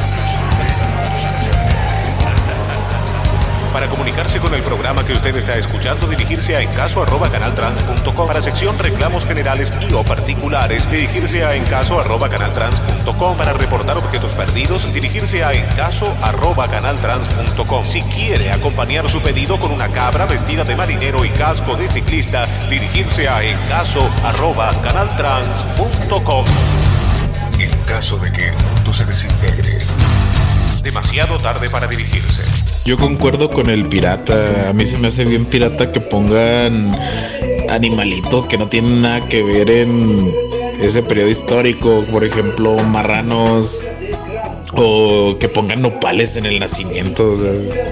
Para comunicarse con el programa que usted está escuchando, dirigirse a encaso arroba canaltrans punto com. Para sección reclamos generales y o particulares, dirigirse a encaso arroba canaltrans punto com. Para reportar objetos perdidos, dirigirse a encaso arroba canaltrans punto com. Si quiere acompañar su pedido con una cabra vestida de marinero y casco de ciclista, dirigirse a encaso arroba canaltrans punto com. En caso de que el mundo se desintegre, demasiado tarde para dirigirse. Yo concuerdo con el pirata. A mí se me hace bien pirata que pongan animalitos que no tienen nada que ver en ese periodo histórico. Por ejemplo, marranos. O que pongan nopales en el nacimiento. O sea,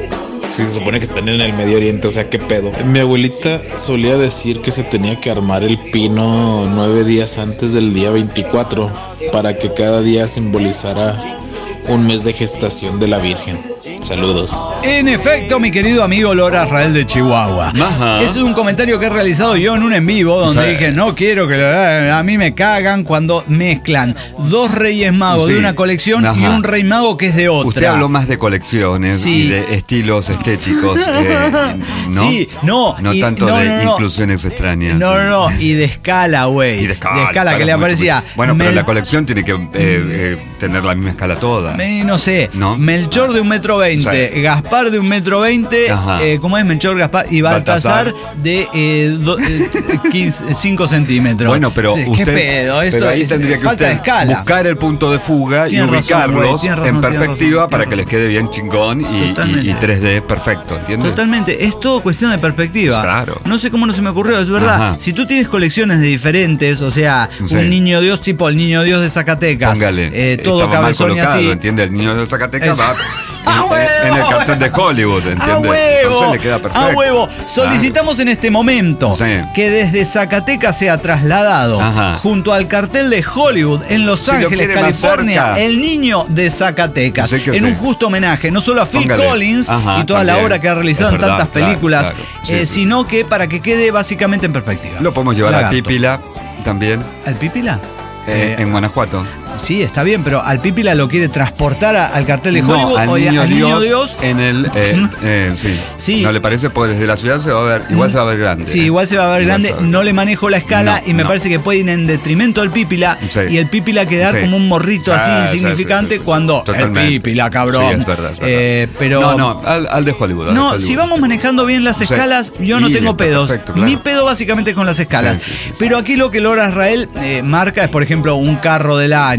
si se supone que están en el Medio Oriente, o sea, qué pedo. Mi abuelita solía decir que se tenía que armar el pino nueve días antes del día veinticuatro para que cada día simbolizara un mes de gestación de la Virgen. Saludos. En efecto, mi querido amigo Lora Rael de Chihuahua. Ajá. Ese es un comentario que he realizado yo en un en vivo donde Sí. dije, no quiero que lo- a mí me cagan cuando mezclan dos Reyes Magos Sí. de una colección y Ajá. un Rey Mago que es de otra. Usted habló más de colecciones Sí. y de estilos estéticos, eh, ¿no? Sí, no. No y- tanto no, de no, no. inclusiones extrañas. No, no, no. Y de escala, güey. Y de escala. escala que le muy aparecía. complicado. Bueno, pero Mel- la colección tiene que eh, eh, tener la misma escala toda. Me- no sé, ¿No? Melchor de un metro veinte, Sí. Gaspar de un metro veinte, Ajá. eh, ¿cómo es Melchor, Gaspar? Y Baltasar, Baltasar. de eh, do- eh, quince, cinco centímetros. Bueno, pero Sí, usted, ¿qué pedo? Esto pero ahí es tendría que falta usted de escala. buscar el punto de fuga Tiene y razón, ubicarlos güey, tiene razón, en tiene perspectiva razón, para tiene que les quede bien chingón y, Totalmente. y- y tres D perfecto, ¿entiendes? Totalmente, es todo cuestión de perspectiva. Pues claro. No sé cómo no se me ocurrió, es verdad. Ajá. Si tú tienes colecciones de diferentes, o sea, Sí. un niño Dios tipo el niño Dios de Zacatecas, Póngale. eh, todo Estaba mal cabezón y colocado, así. ¿entiende? El niño de Zacatecas Es- va ¡A en, huevo! en el cartel de Hollywood, ¡A ¿entiende? huevo! Entonces le queda perfecto. ¡A huevo! Solicitamos en este momento Sí. que desde Zacatecas sea trasladado Ajá. junto al cartel de Hollywood en Los Si lo Ángeles, quiere más California, cerca. el niño de Zacatecas. Sí que en sí. un justo homenaje, no solo a Phil Póngale. Collins Ajá, y toda la también. obra que ha realizado Es en verdad, tantas claro, películas, claro. Sí, eh, sí, sino que para que quede básicamente en perspectiva. Lo podemos llevar Lagarto. a Pípila también, ¿Al Pípila? eh, Eh, en Guanajuato. Sí, está bien, pero al Pípila lo quiere transportar a- al cartel de Hollywood No, al o niño, al niño Dios, Dios. en el... eh, eh, sí. Sí. ¿No le parece? Porque desde la ciudad se va a ver, igual se va a ver grande. Sí, igual se va a ver Igual grande. se va a ver No le manejo la escala No, y me no. parece que puede ir en detrimento del Pípila Sí. y el Pípila quedar Sí. como un morrito Sí, así sí, insignificante sí, sí, sí. cuando Totalmente. el Pípila, cabrón. Sí, es verdad, es verdad. Eh, pero No, no, al, al de Hollywood. al de No, Hollywood. si vamos manejando bien las Sí. escalas, yo no Sí, tengo está pedos. perfecto, claro. Mi pedo básicamente con las escalas. Sí, sí, sí, sí. Pero aquí lo que Lora Israel eh, marca es, por ejemplo, un carro del año,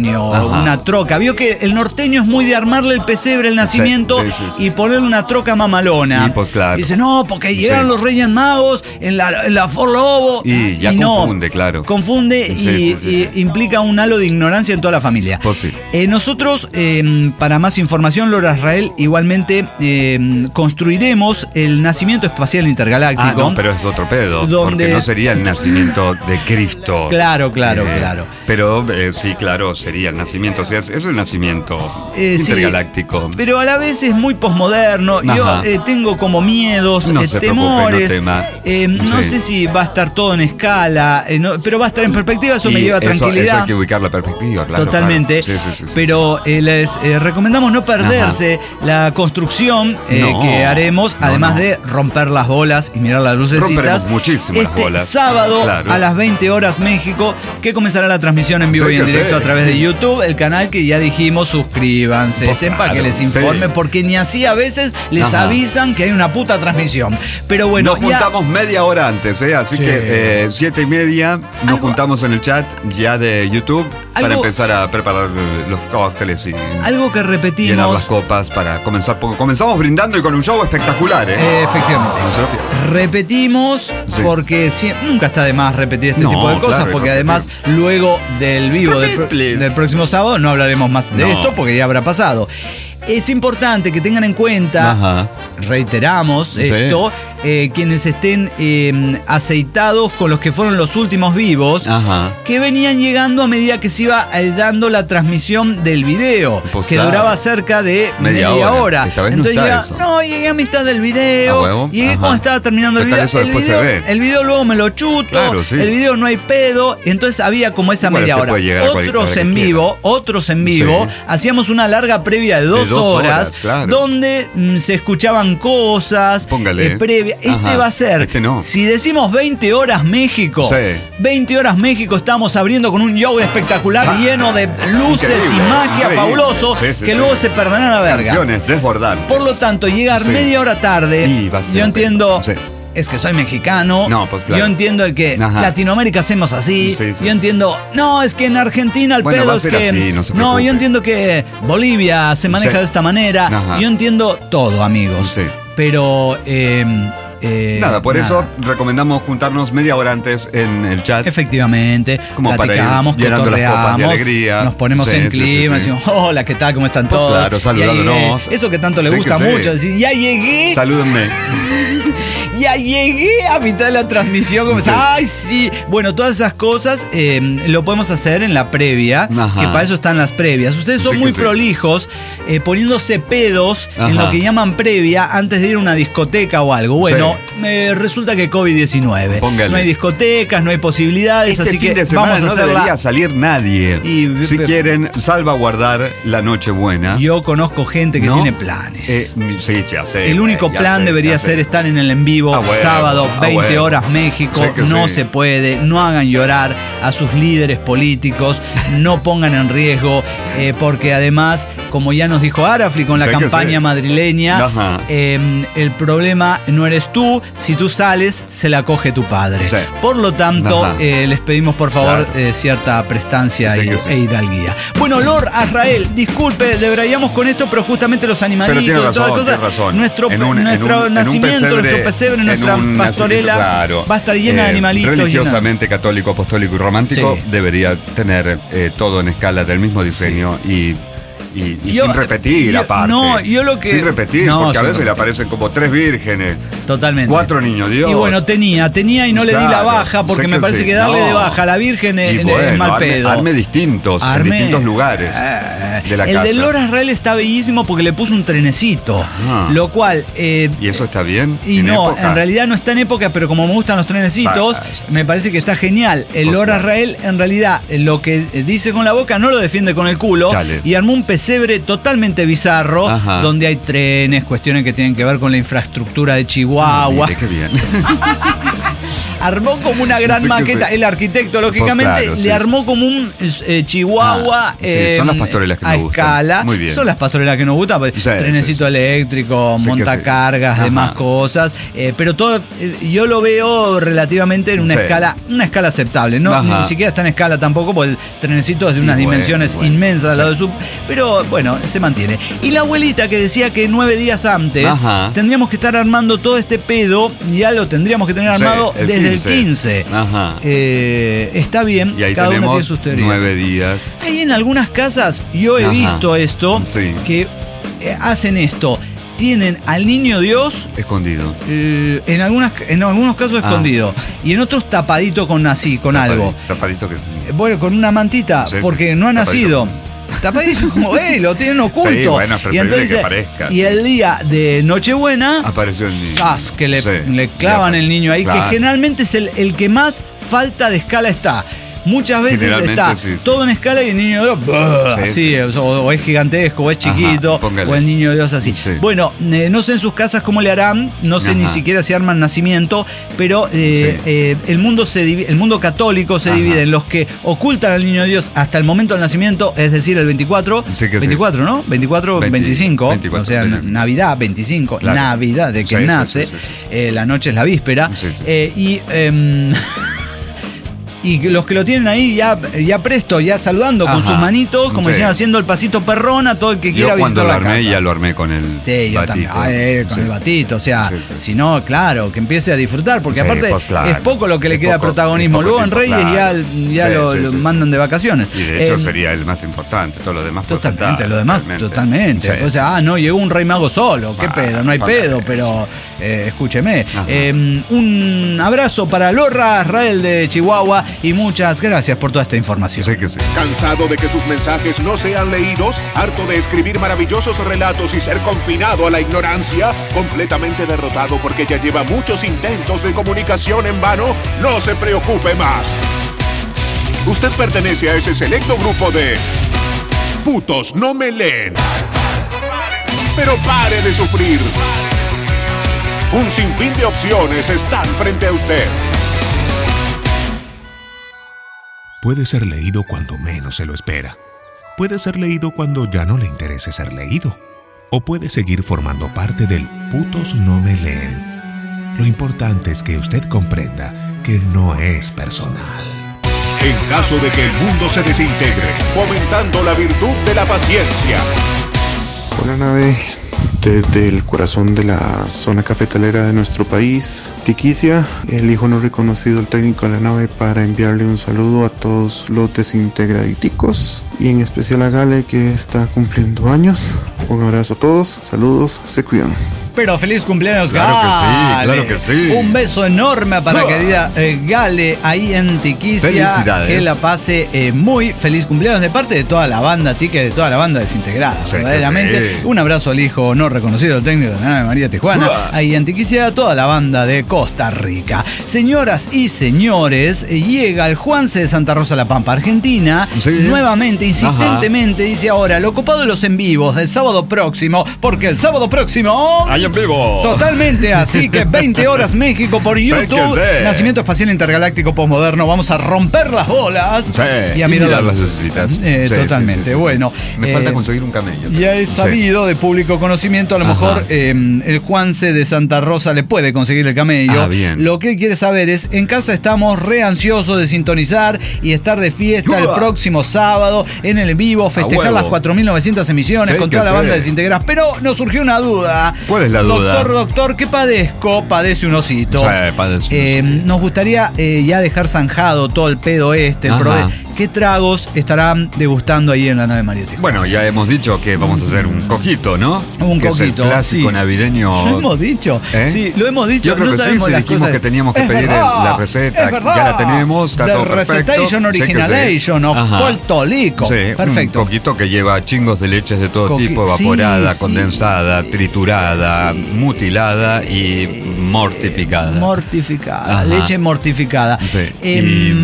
norteño, Ajá. una troca. Vio que el norteño es muy de armarle el pesebre, el nacimiento, Sí, sí, sí, sí, y sí. ponerle una troca mamalona. Y pues claro. Dice, no, porque llegaron Sí. los Reyes Magos en la, en la Ford Lobo. Y ya no, confunde, claro. Confunde Sí, y, sí, sí, y implica un halo de ignorancia en toda la familia. Pues sí. Eh, nosotros, eh, para más información, Lora Israel, igualmente eh, construiremos el nacimiento espacial intergaláctico. Ah, no, pero es otro pedo. Donde- Porque no sería el nacimiento de Cristo. Claro, claro, Eh, claro. Pero eh, sí, claro, sería el nacimiento. O sea, es, es el nacimiento Eh, sí, intergaláctico. pero a la vez es muy posmoderno. Yo Ajá. eh, tengo como miedos, No eh, se preocupe, temores. no tema. Eh, no Sí. sé si va a estar todo en escala, eh, no- pero va a estar en perspectiva. Eso Y me lleva eso- tranquilidad. Eso hay que ubicar la perspectiva, claro. Totalmente. claro. Sí, sí, sí, sí, pero eh, les eh, recomendamos no perderse la construcción eh, No, que haremos, no, además no. de romper las bolas y mirar las lucecitas. Romperemos muchísimo las este bolas. sábado Claro. a las veinte horas México, que comenzará la transmisión en vivo Sí, y en que directo sí. a través de YouTube, el canal que ya dijimos, suscríbanse, Pues sepa claro, que les informe, sí. porque ni así a veces les Ajá. avisan que hay una puta transmisión. Pero bueno, Nos ya- juntamos media hora antes, ¿eh? Así Sí. que eh, siete y media nos Algo- juntamos en el chat ya de YouTube para Algo- empezar a preparar eh, los cócteles y algo que llenar las repetimos. copas para comenzar. Porque comenzamos brindando y con un show espectacular, ¿eh? Eh, efectivamente. No se lo pierdan. Repetimos, Sí. porque sie- nunca está de más repetir este No, tipo de cosas, claro, porque repetir. además luego del vivo del, pro- Please. del próximo sábado no hablaremos más de No. esto porque ya habrá pasado. Es importante que tengan en cuenta, Ajá. reiteramos Sí. esto, eh, quienes estén eh, aceitados con los que fueron los últimos vivos, Ajá. que venían llegando a medida que se iba eh, dando la transmisión del video, Pues que claro. duraba cerca de Media media, hora. hora. Esta vez no Entonces está llega, eso. no, llegué a mitad del video, ¿A huevo? llegué Ajá. cuando estaba terminando el Pero video. eso el, después video se ve. el video luego me lo chuto, Claro, sí. el video no hay pedo, entonces había como esa Bueno, media se hora. puede llegar a cual- a la Otros que en quiera. vivo, otros en vivo, Sí. hacíamos una larga previa de dos, dos horas, horas, claro. donde mm, se escuchaban cosas, Póngale. eh, previa. Este Ajá. va a ser, Este no. si decimos veinte horas México, Sí. veinte horas México, estamos abriendo con un show espectacular Ah, lleno de luces increíble, y magia increíble. fabuloso, Sí, sí, que sí. luego se perderán a verga. Canciones desbordantes. Por lo tanto, llegar Sí. media hora tarde, Y va a ser yo entiendo, sí. es que soy mexicano, No, pues claro. yo entiendo el que Ajá. Latinoamérica hacemos así, Sí, sí, yo entiendo, no, es que en Argentina el Bueno, pedo va a es ser que, así, no se no, preocupe. yo entiendo que Bolivia se maneja Sí. de esta manera, Ajá. yo entiendo todo, amigos, Sí. pero... eh, eh, Nada, por nada. eso recomendamos juntarnos media hora antes en el chat. Efectivamente, Como para ir platicamos, llenando las copas de cotorreamos, alegría. nos ponemos Sí, en sí, clima, sí, sí. decimos, hola, ¿qué tal? ¿Cómo están Pues todos? claro, saludándonos. Ya llegué. Eso que tanto le Sí, que gusta sí. mucho, decir, ya llegué, Salúdenme. ya llegué a mitad de la transmisión. Como Sí. ay, sí. Bueno, todas esas cosas eh, lo podemos hacer en la previa, Ajá. que para eso están las previas. Ustedes son Sí que muy sí. prolijos eh, poniéndose pedos Ajá. en lo que llaman previa antes de ir a una discoteca o algo. Bueno, eh, resulta que COVID diecinueve. Póngale. No hay discotecas, no hay posibilidades, Este así fin que de semana vamos a no hacerla. debería salir nadie. Y- si quieren salvaguardar la Nochebuena. Yo conozco gente que ¿No? tiene planes. Eh, sí, ya sé. El único güey, ya plan sé, debería ya sé. ser estar en el en vivo, Ah, bueno, sábado, ah, veinte bueno. horas México. Sí que No sí. se puede, no hagan llorar a sus líderes políticos, no pongan en riesgo, eh, porque además, como ya nos dijo Arafli con la Sí que campaña sí. madrileña, Ajá. eh, el problema no eres tú, si tú sales, se la coge tu padre. Sí. Por lo tanto, Ajá. eh, les pedimos por favor Claro. eh, cierta prestancia Sí y, que sí. e hidalguía. Bueno, Lord Azrael, disculpe, deberíamos con esto, pero justamente los animalitos, Pero tiene todas razón, las cosas, tiene razón. nuestro, En un- en nuestro un- en un nacimiento, pesebre- nuestro pesebre, en nuestra un pastorela nacimiento, claro, va a estar llena de eh, animalitos. llena- Religiosamente católico, apostólico y romántico, Sí. debería tener eh, todo en escala del mismo diseño y, y- y Yo- sin repetir, yo- aparte. no, yo lo que- Sin repetir, no, porque a sin veces le repetir. aparecen como tres vírgenes, Totalmente. cuatro niños Dios. Y bueno, tenía, tenía y no le di la Claro, baja porque sé me que parece sí. que darle No. de baja a la Virgen es, Y es bueno, mal arme, pedo. arme distintos, Arme- en distintos lugares Eh, de la el casa. de Lord Azrael está bellísimo porque le puso un trenecito, Ajá. lo cual... eh, ¿Y eso está bien? Y ¿En no, época? en realidad no está en época, pero como me gustan los trenecitos, Ah, me parece que está genial. El Pues Lord claro. Azrael, en realidad, lo que dice con la boca no lo defiende con el culo. Chale. Y armó un pesebre totalmente bizarro, Ajá. donde hay trenes, cuestiones que tienen que ver con la infraestructura de Chihuahua. Mire, qué bien. armó como una gran Sí, maqueta. sí. El arquitecto, lógicamente, Pues claro, le sí, armó sí, como un eh, chihuahua. Ah, sí, son las pastorelas que a nos gustan. escala. Muy bien. Son las pastorelas que nos gustan. Pues, Sí, trenecito sí, sí. eléctrico, Sí que montacargas, sí. demás Ajá. cosas. Eh, pero todo, eh, yo lo veo relativamente en una Sí. escala, una escala aceptable. No, Ajá. ni siquiera está en escala tampoco, porque el trenecito es de Y unas bueno, dimensiones bueno. inmensas al lado Sí. de su. Pero bueno, se mantiene. Y la abuelita que decía que nueve días antes Ajá. tendríamos que estar armando todo este pedo, ya lo tendríamos que tener Sí, armado el desde quince. el quince. Ajá. Eh, está bien, Y ahí cada uno tiene tenemos sus teorías. nueve días. Hay en algunas casas, yo he Ajá. visto esto, Sí. que eh, hacen esto. Tienen al niño Dios Escondido. eh, en, algunas, en algunos casos Ah. escondido y en otros tapadito con así, con algo. Tapadito que. Eh, Bueno, con una mantita, Sí, sí. porque no ha Tapadito. nacido. Tapadito como, ey, lo tienen oculto. Sí, bueno, es y preferible entonces, que parezca. y el día de Nochebuena, Apareció el niño. ¡zas! Que le, Sí. le clavan Ya, el niño ahí, claro. que generalmente es el, el que más falta de escala está. Muchas veces Generalmente está sí, sí. todo en escala y el niño Dios ¡buh! Sí, así, sí. O, o es gigantesco, o es chiquito, Ajá, póngale. o el niño Dios así. Sí. Bueno, eh, no sé en sus casas cómo le harán, no sé Ajá. ni siquiera si arman nacimiento, pero eh, Sí. eh, el mundo se divi- el mundo católico se Ajá. divide en los que ocultan al niño Dios hasta el momento del nacimiento, es decir, el veinticuatro, Sí que sí. veinticuatro, ¿no? veinticuatro, veinte, veinticinco, veinticuatro, o sea, veinticinco. Navidad, veinticinco, Claro. Navidad de que Sí, sí, nace, sí, sí, sí. eh, la noche es la víspera, Sí, sí, sí. eh, y em, y los que lo tienen ahí ya, ya presto, ya saludando con Ajá. sus manitos, como Sí. decían, haciendo el pasito perrón a todo el que quiera Yo cuando visitar lo la armé, casa. ya lo armé con el Sí, yo batito. también. Ah, eh, con Sí. el batito, o sea, Sí, sí. si no, claro, que empiece a disfrutar, porque Sí, aparte pues claro. es poco lo que le Es queda poco, protagonismo. es poco Luego en tiempo, Reyes claro. ya, ya Sí, lo, sí, lo sí, mandan sí. de vacaciones. Y de hecho Eh, sería el más importante, todo lo demás puede Totalmente, faltar, lo demás, totalmente. Sí. O sea, ah, no, llegó un rey mago solo, qué Ah, pedo, no hay póngale pedo, eso. pero eh, escúcheme. Ajá. Eh, un abrazo para Lorra Israel de Chihuahua y muchas gracias por toda esta información. Sí que sí. ¿Cansado de que sus mensajes no sean leídos? ¿Harto de escribir maravillosos relatos y ser confinado a la ignorancia? ¿Completamente derrotado porque ya lleva muchos intentos de comunicación en vano? No se preocupe más. Usted pertenece a ese selecto grupo de putos no me leen. Pero pare de sufrir. Un sinfín de opciones están frente a usted. Puede ser leído cuando menos se lo espera. Puede ser leído cuando ya no le interese ser leído. O puede seguir formando parte del putos no me leen. Lo importante es que usted comprenda que no es personal. En caso de que el mundo se desintegre, fomentando la virtud de la paciencia. Hola nave, desde el corazón de la zona cafetalera de nuestro país, Tiquicia, elijo no reconocido el técnico de la nave para enviarle un saludo a todos los desintegraditicos y en especial a Gale que está cumpliendo años. Un abrazo a todos, saludos, se cuidan. Pero feliz cumpleaños, Claro que sí, Gale. claro que sí. Un beso enorme para Ah. querida eh, Gale ahí en Tiquicia. Felicidades. Que la pase eh, muy feliz cumpleaños de parte de toda la banda Tique, de toda la banda desintegrada. Sí, verdaderamente. sí. Un abrazo al hijo no reconocido del técnico de la nave María Tijuana. Ah. Ahí en Tiquicia, toda la banda de Costa Rica. Señoras y señores, eh, llega el Juanse de Santa Rosa La Pampa, Argentina. Sí. Nuevamente, insistentemente, dice ahora, lo copado de los en vivos del sábado próximo, porque el sábado próximo. Ahí en vivo. Totalmente, así que veinte horas México por Sí YouTube. que sí. Nacimiento espacial intergaláctico posmoderno. Vamos a romper las bolas. Sí, y a y mirar mirar las las luces. lucecitas. Eh, Sí, sí, totalmente. sí, sí, sí. Bueno. Me eh, falta conseguir un camello. Ya es Sí. sabido de público conocimiento, a lo Ajá. mejor eh, el Juanse de Santa Rosa le puede conseguir el camello. Ah, bien. Lo que él quiere saber es, en casa estamos re ansiosos de sintonizar y estar de fiesta el ¡Uah! próximo sábado en el vivo, festejar huevo. las cuatro mil novecientas emisiones Sí, con que toda la sí. banda desintegrada. Pero nos surgió una duda. ¿Cuál es la duda? Doctor, doctor, ¿qué padezco? Padece un osito. Sí, padece un Eh, osito. nos gustaría eh, ya dejar zanjado todo el pedo este, el Ajá. prove- ¿Qué tragos estarán degustando ahí en la nave María Tijuana? Bueno, ya hemos dicho que vamos a hacer un cojito, ¿no? Un que coquito, es el clásico sí. navideño. Lo hemos dicho. ¿Eh? Sí, lo hemos dicho. Yo creo no que sí, sabemos sí, las dijimos cosas. que teníamos que Es pedir el- verdad, la receta, es verdad. ya la tenemos, está The todo perfecto. Recitation Sé que sí. Originalation of Ajá. Puerto Rico. Sí, Perfecto. un coquito que lleva chingos de leches de todo Coqui- tipo, evaporada, sí, condensada, sí, triturada, sí. mutilada y mortificada. Mortificada, Ajá. leche mortificada. Sí. Em,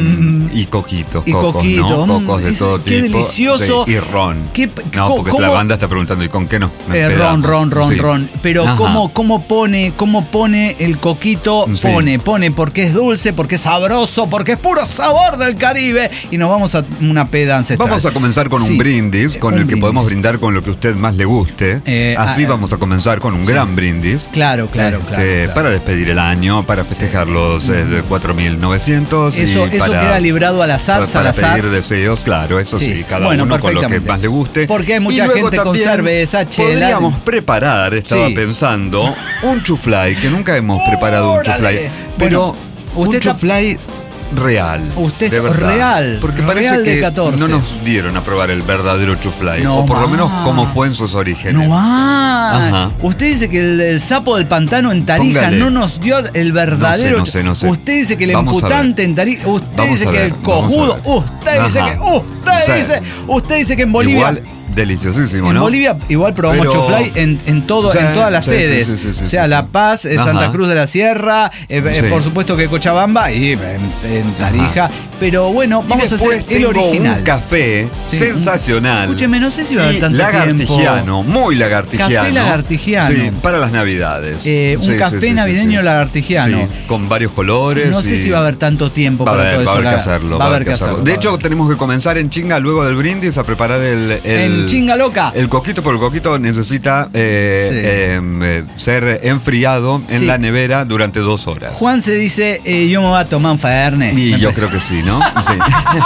y coquitos. Y cocos, coquito. ¿no? Cocos de Es- todo qué tipo. delicioso. Sí, y ron. ¿Qué- no, co- porque cómo- la banda está preguntando, ¿y con qué no? nos Eh, ron, pedamos? ron, ron, Sí. ron. Pero Ajá. cómo, cómo pone, cómo pone el coquito, Sí. pone, pone, porque es dulce, porque es sabroso, porque es puro sabor del Caribe. Y nos vamos a una peda ancestral. Vamos a comenzar con Sí. un brindis, con Un el que brindis. podemos brindar con lo que a usted más le guste. Eh, Así ah, vamos a comenzar con un sí. gran brindis. Claro, claro, Este, claro, claro. Para despedir el año, para festejar los eh, cuatro mil novecientos. Eso, y eso para, queda librado al azar, para, para Salazar. pedir deseos, claro, eso sí, Sí. cada Bueno, uno con lo que perfectamente. más le guste. Porque hay mucha Y luego gente con también cerveza, chela. Podríamos preparar, estaba Sí. pensando, un chuflay, que nunca hemos preparado un Órale. chuflay. Pero Bueno, usted un está- chuflay real. Usted de está verdad. real, Porque real parece de que catorce. no nos dieron a probar el verdadero chuflay. No o por lo menos más. cómo fue en sus orígenes. No ah, Ajá. Usted dice que el, el sapo del pantano en Tarija Póngale. no nos dio el verdadero. No sé, no sé, no sé. Usted dice que el Vamos a emputante en Tarija. Usted Vamos dice a que ver, el vamos a cojudo. ver. Usted dice Ajá. que. Usted O sea, dice. Usted dice que en Bolivia. Igual, deliciosísimo, En ¿no? Bolivia igual probamos Pero- chuflay en, en, todo, Sí, en todas las sí, sí, sedes. sí, sí, sí, o sea, sí, La sí. Paz, eh, Santa Ajá. Cruz de la Sierra, eh, eh, Sí. por supuesto que Cochabamba y eh, en, en Tarija. Pero bueno, Y vamos a después hacer el tengo original. un café Sí, sensacional. Escúcheme, no sé si va a haber y tanto lagartigiano, tiempo. muy lagartigiano. Café lagartigiano. Sí, para las navidades. Eh, un Sí, sí, café sí, sí, navideño sí. lagartigiano. Sí, con varios colores. No sé y- si va a haber tanto tiempo Va a para haber, todo va a eso. haber que la- hacerlo. Va a haber que hacerlo. De hecho, tenemos que comenzar en chinga luego del brindis a preparar el. el En chinga loca. El coquito, porque el coquito necesita eh, Sí. eh, eh, ser enfriado en Sí. la nevera durante dos horas. Juan se dice, eh, yo me voy a tomar un Fernet. Y Me yo parece. creo que sí, ¿no? Sí.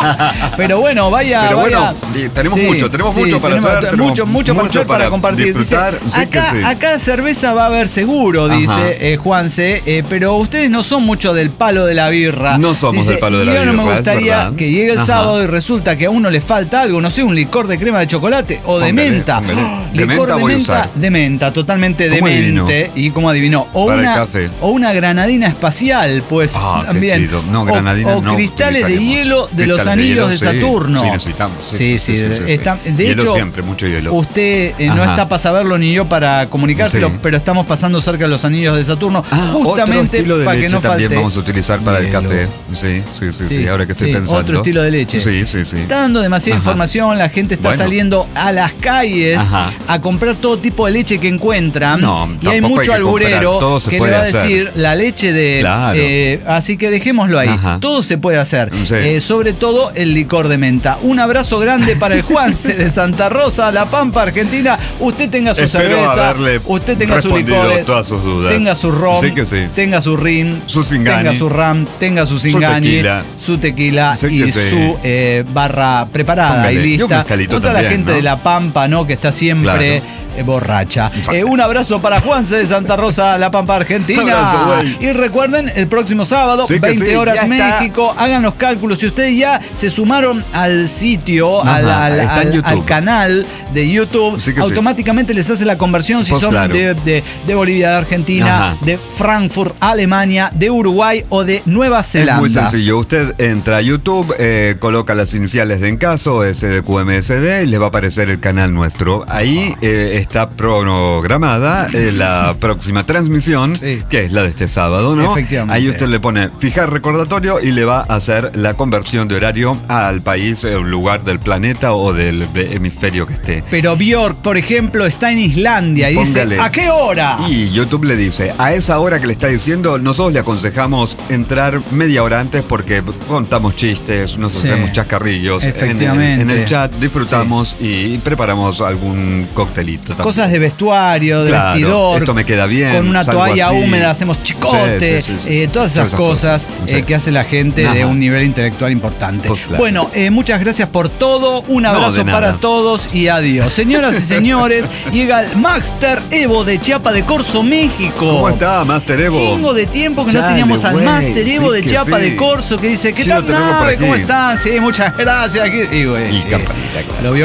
Pero bueno, vaya. Pero vaya. bueno, y tenemos Sí, mucho, tenemos sí, mucho para tenemos hacer, tenemos mucho, mucho para mucho hacer, para para compartir. disfrutar, Dice, sí que acá, sí. acá cerveza va a haber seguro, Ajá. dice eh, Juanse, eh, pero ustedes no son mucho del palo de la birra. No somos Dice, del palo de la yo no birra, me es gustaría verdad. que llegue el Ajá. sábado y resulta que a uno le falta algo, no sé, un licor de crema de chocolate o de Póngale, menta. póngale. ¡Oh! De Licor menta de voy a menta, usar. de menta, totalmente ¿Cómo demente. Y como adivinó, o Para el una, café. o una granadina espacial, pues Ah, qué también. chido. No, O- granadina o, no cristales de utilizaríamos. hielo de los Cristales de anillos hielo, de sí. Saturno. Sí, necesitamos. Sí, Sí, sí, sí, sí, sí, sí. está- de Hielo hecho, siempre, mucho hielo. Usted eh, no Ajá. está para saberlo ni yo para comunicárselo, Sí. pero estamos pasando cerca de los anillos de Saturno, Ah, otro justamente estilo de para leche que no también falte. vamos a utilizar para el hielo. café. Sí, sí, sí, sí, Sí, ahora que estoy sí, pensando. otro estilo de leche. Sí, sí, sí. Está dando demasiada Ajá. información, la gente está Bueno. saliendo a las calles Ajá. a comprar todo tipo de leche que encuentran. No, y hay tampoco mucho hay que comprar, alburero todo se que le puede va a hacer. decir la leche de. Claro. eh, así que dejémoslo ahí. Ajá. Todo se puede hacer. Sí. Eh, sobre todo el licor de menta. Un abrazo grande para el Juanse de Santa Rosa, La Pampa, Argentina. Usted tenga su Espero cerveza, haberle usted tenga su respondido licor, todas sus dudas. tenga su ron, Sí que sí. tenga su rin, Su Singani. tenga su ram, tenga su Singani, tequila. su tequila Sí y que sí. su eh, barra preparada Póngale. y Y un lista. mezcalito Toda la también, gente ¿no? de La Pampa, ¿no? Que está siempre eh, borracha. Eh, un abrazo para Juanse de Santa Rosa, La Pampa, Argentina. Un abrazo, güey. Y recuerden, el próximo sábado, Sí que veinte sí, horas ya está. México, hagan los cálculos. Si ustedes ya se sumaron al sitio, Ajá, al, al- está en al- YouTube. al canal de YouTube, Sí que sí. automáticamente les hace la conversión si Pues son claro. de, de- de Bolivia, de Argentina, Ajá. de Frankfurt, Alemania, de Uruguay o de Nueva Zelanda. Es muy sencillo. Usted entra a YouTube, eh, coloca las iniciales de Encaso, S D Q M S D, y le va a aparecer el canal nuestro. Ahí eh, está programada eh, la próxima transmisión, Sí. que es la de este sábado, ¿no? Efectivamente. Ahí usted le pone fijar recordatorio y le va a hacer la conversión de horario al país, el lugar del planeta o del hemisferio que esté. Pero Bjork, por ejemplo, está en Islandia y Póngale. dice, ¿a qué hora? Y YouTube le dice, a esa hora que le está diciendo, nosotros le aconsejamos entrar media hora antes porque contamos chistes, nos Sí. hacemos chascarrillos. En el, Efectivamente. en el chat disfrutamos y preparamos algún coctelito también. Cosas de vestuario, de Claro, vestidor. esto me queda bien, Con una salgo toalla así. húmeda hacemos chicote. Sí, sí, sí, sí. eh, todas esas cosas, Sí. eh, que hace la gente de Ajá. un nivel intelectual importante. Pues claro. Bueno, eh, muchas gracias por todo. Un No, abrazo de nada. para todos y adiós. Señoras y señores, llega el Master Evo de Chiapa de Corzo, México. ¿Cómo está, Master Evo? Chingo de tiempo que no Chale, teníamos al güey, Master Evo sí de que Chiapa sí. de Corzo que dice, ¿qué Sí, tal lo tenemos por nave? aquí. ¿Cómo están? Sí, muchas gracias. Y, güey, Y sí. Campanita, claro. Lo vio Campanita.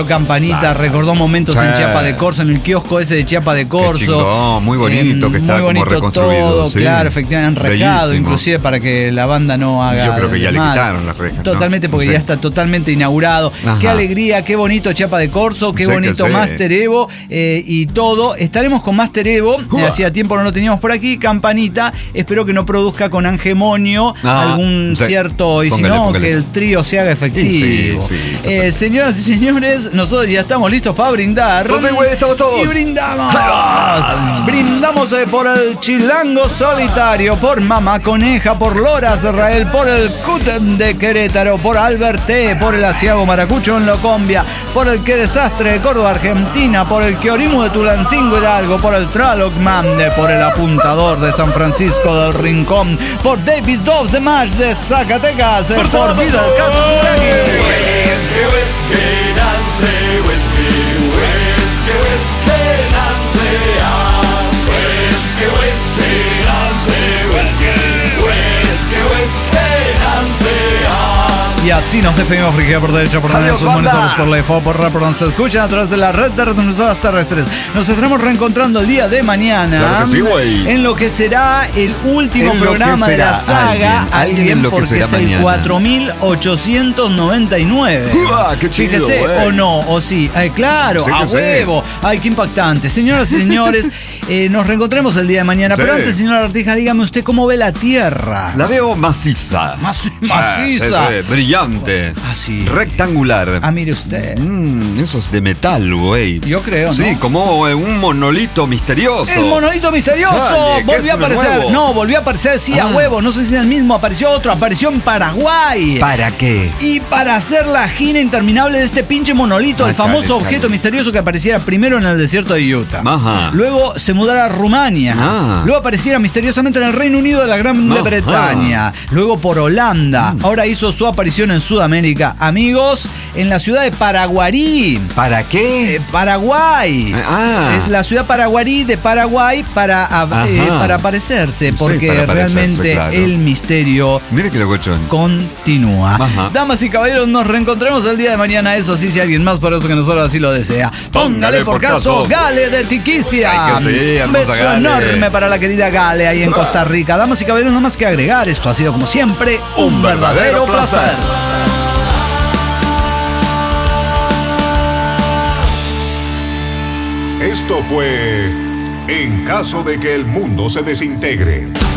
Campanita Claro. recordó momentos Sí. en Chiapa de Corzo, en el kiosco ese de Chiapa de Corzo. Qué chingón, muy bonito Eh, que está muy bonito como reconstruido. todo, sí. claro, efectivamente, enrejado, Bellísimo. inclusive para que la banda no haga. Yo creo que ya le mal. quitaron las rejas, ¿no? Totalmente, porque Sí. ya está totalmente inaugurado. Ajá. Qué alegría, qué bonito Chiapa de Corzo, qué Sé que bonito sé. Master Evo eh, y todo. Estaremos con Master Evo. Eh, hacía tiempo no lo teníamos por aquí. Campanita, espero que no produzca con Angemonio Ah, algún sí. cierto. Y si Póngale, no, póngale. que el trío se haga efectivo. Sí, sí, Eh, señoras y señores, nosotros ya estamos listos para brindar. Pues sí, güey, estamos todos. Y brindamos. Brindamos eh, por el Chilango Solitario, por Mamá Coneja, por Lora Israel, por el Cutem de Querétaro, por Alberté, por el Asiago Maracucho en Locombia, por el Que Desastre de Córdoba, Argentina, por el Kiorimu de Tulancingo Hidalgo, por el Traloc Mande, por el Apuntador de San Francisco del Rincón, por David Dobbs de March de Zacatecas, eh, por Vidal Katsuragi. Y así nos despedimos, Frigida por derecha, por Adiós, sus banda. monitores, por la I F O, por rap, por donde se escuchan a través de la red de retransmisoras terrestres. Nos estaremos reencontrando el día de mañana. Claro que sí, güey. En lo que será el último Enloquecerá programa de la saga. alguien, alguien porque enloquecerá es el mañana. cuatro mil ochocientos noventa y nueve. ¡Uah, qué chido, Fíjese, güey! o no, o sí. Ay, claro, Sí que a sí. huevo. Ay, qué impactante. Señoras y señores, eh, nos reencontremos el día de mañana. Sí. Pero antes, señora Artija, dígame usted cómo ve la Tierra. La veo maciza. Maci- Sí, maciza. sí, sí, brillante. Ah, sí. Rectangular. Ah, mire usted. Mm, eso es de metal, güey. Yo creo, ¿no? Sí, como eh, un monolito misterioso. El monolito misterioso Chale, ¿qué volvió es a uno aparecer. nuevo? No, volvió a aparecer, sí, a Ah. huevo. No sé si es el mismo. Apareció otro. Apareció en Paraguay. ¿Para qué? Y para hacer la gira interminable de este pinche monolito, Ah, el famoso chale, objeto chale. misterioso que apareciera primero en el desierto de Utah. Ajá. Luego se mudara a Rumania. Ah. Luego apareciera misteriosamente en el Reino Unido de la Gran Ajá. Bretaña. Luego por Holanda. Ahora hizo su aparición en Sudamérica. Amigos, en la ciudad de Paraguarí. ¿Para qué? Eh, Paraguay. Ah. Es la ciudad Paraguarí de Paraguay para, Ajá. eh, para aparecerse, Sí, porque para aparecerse, realmente claro. el misterio Mire que locochón. continúa. Ajá. Damas y caballeros, nos reencontremos el día de mañana, eso sí, si alguien más poderoso que nosotros así lo desea. Póngale por caso, Gale de Tiquicia. Ay, que sí, Un hermosa beso Gale. enorme para la querida Gale ahí en Costa Rica. Damas y caballeros, no más que agregar, esto ha sido como siempre un, Un verdadero verdadero placer. placer. Esto fue En caso de que el mundo se desintegre.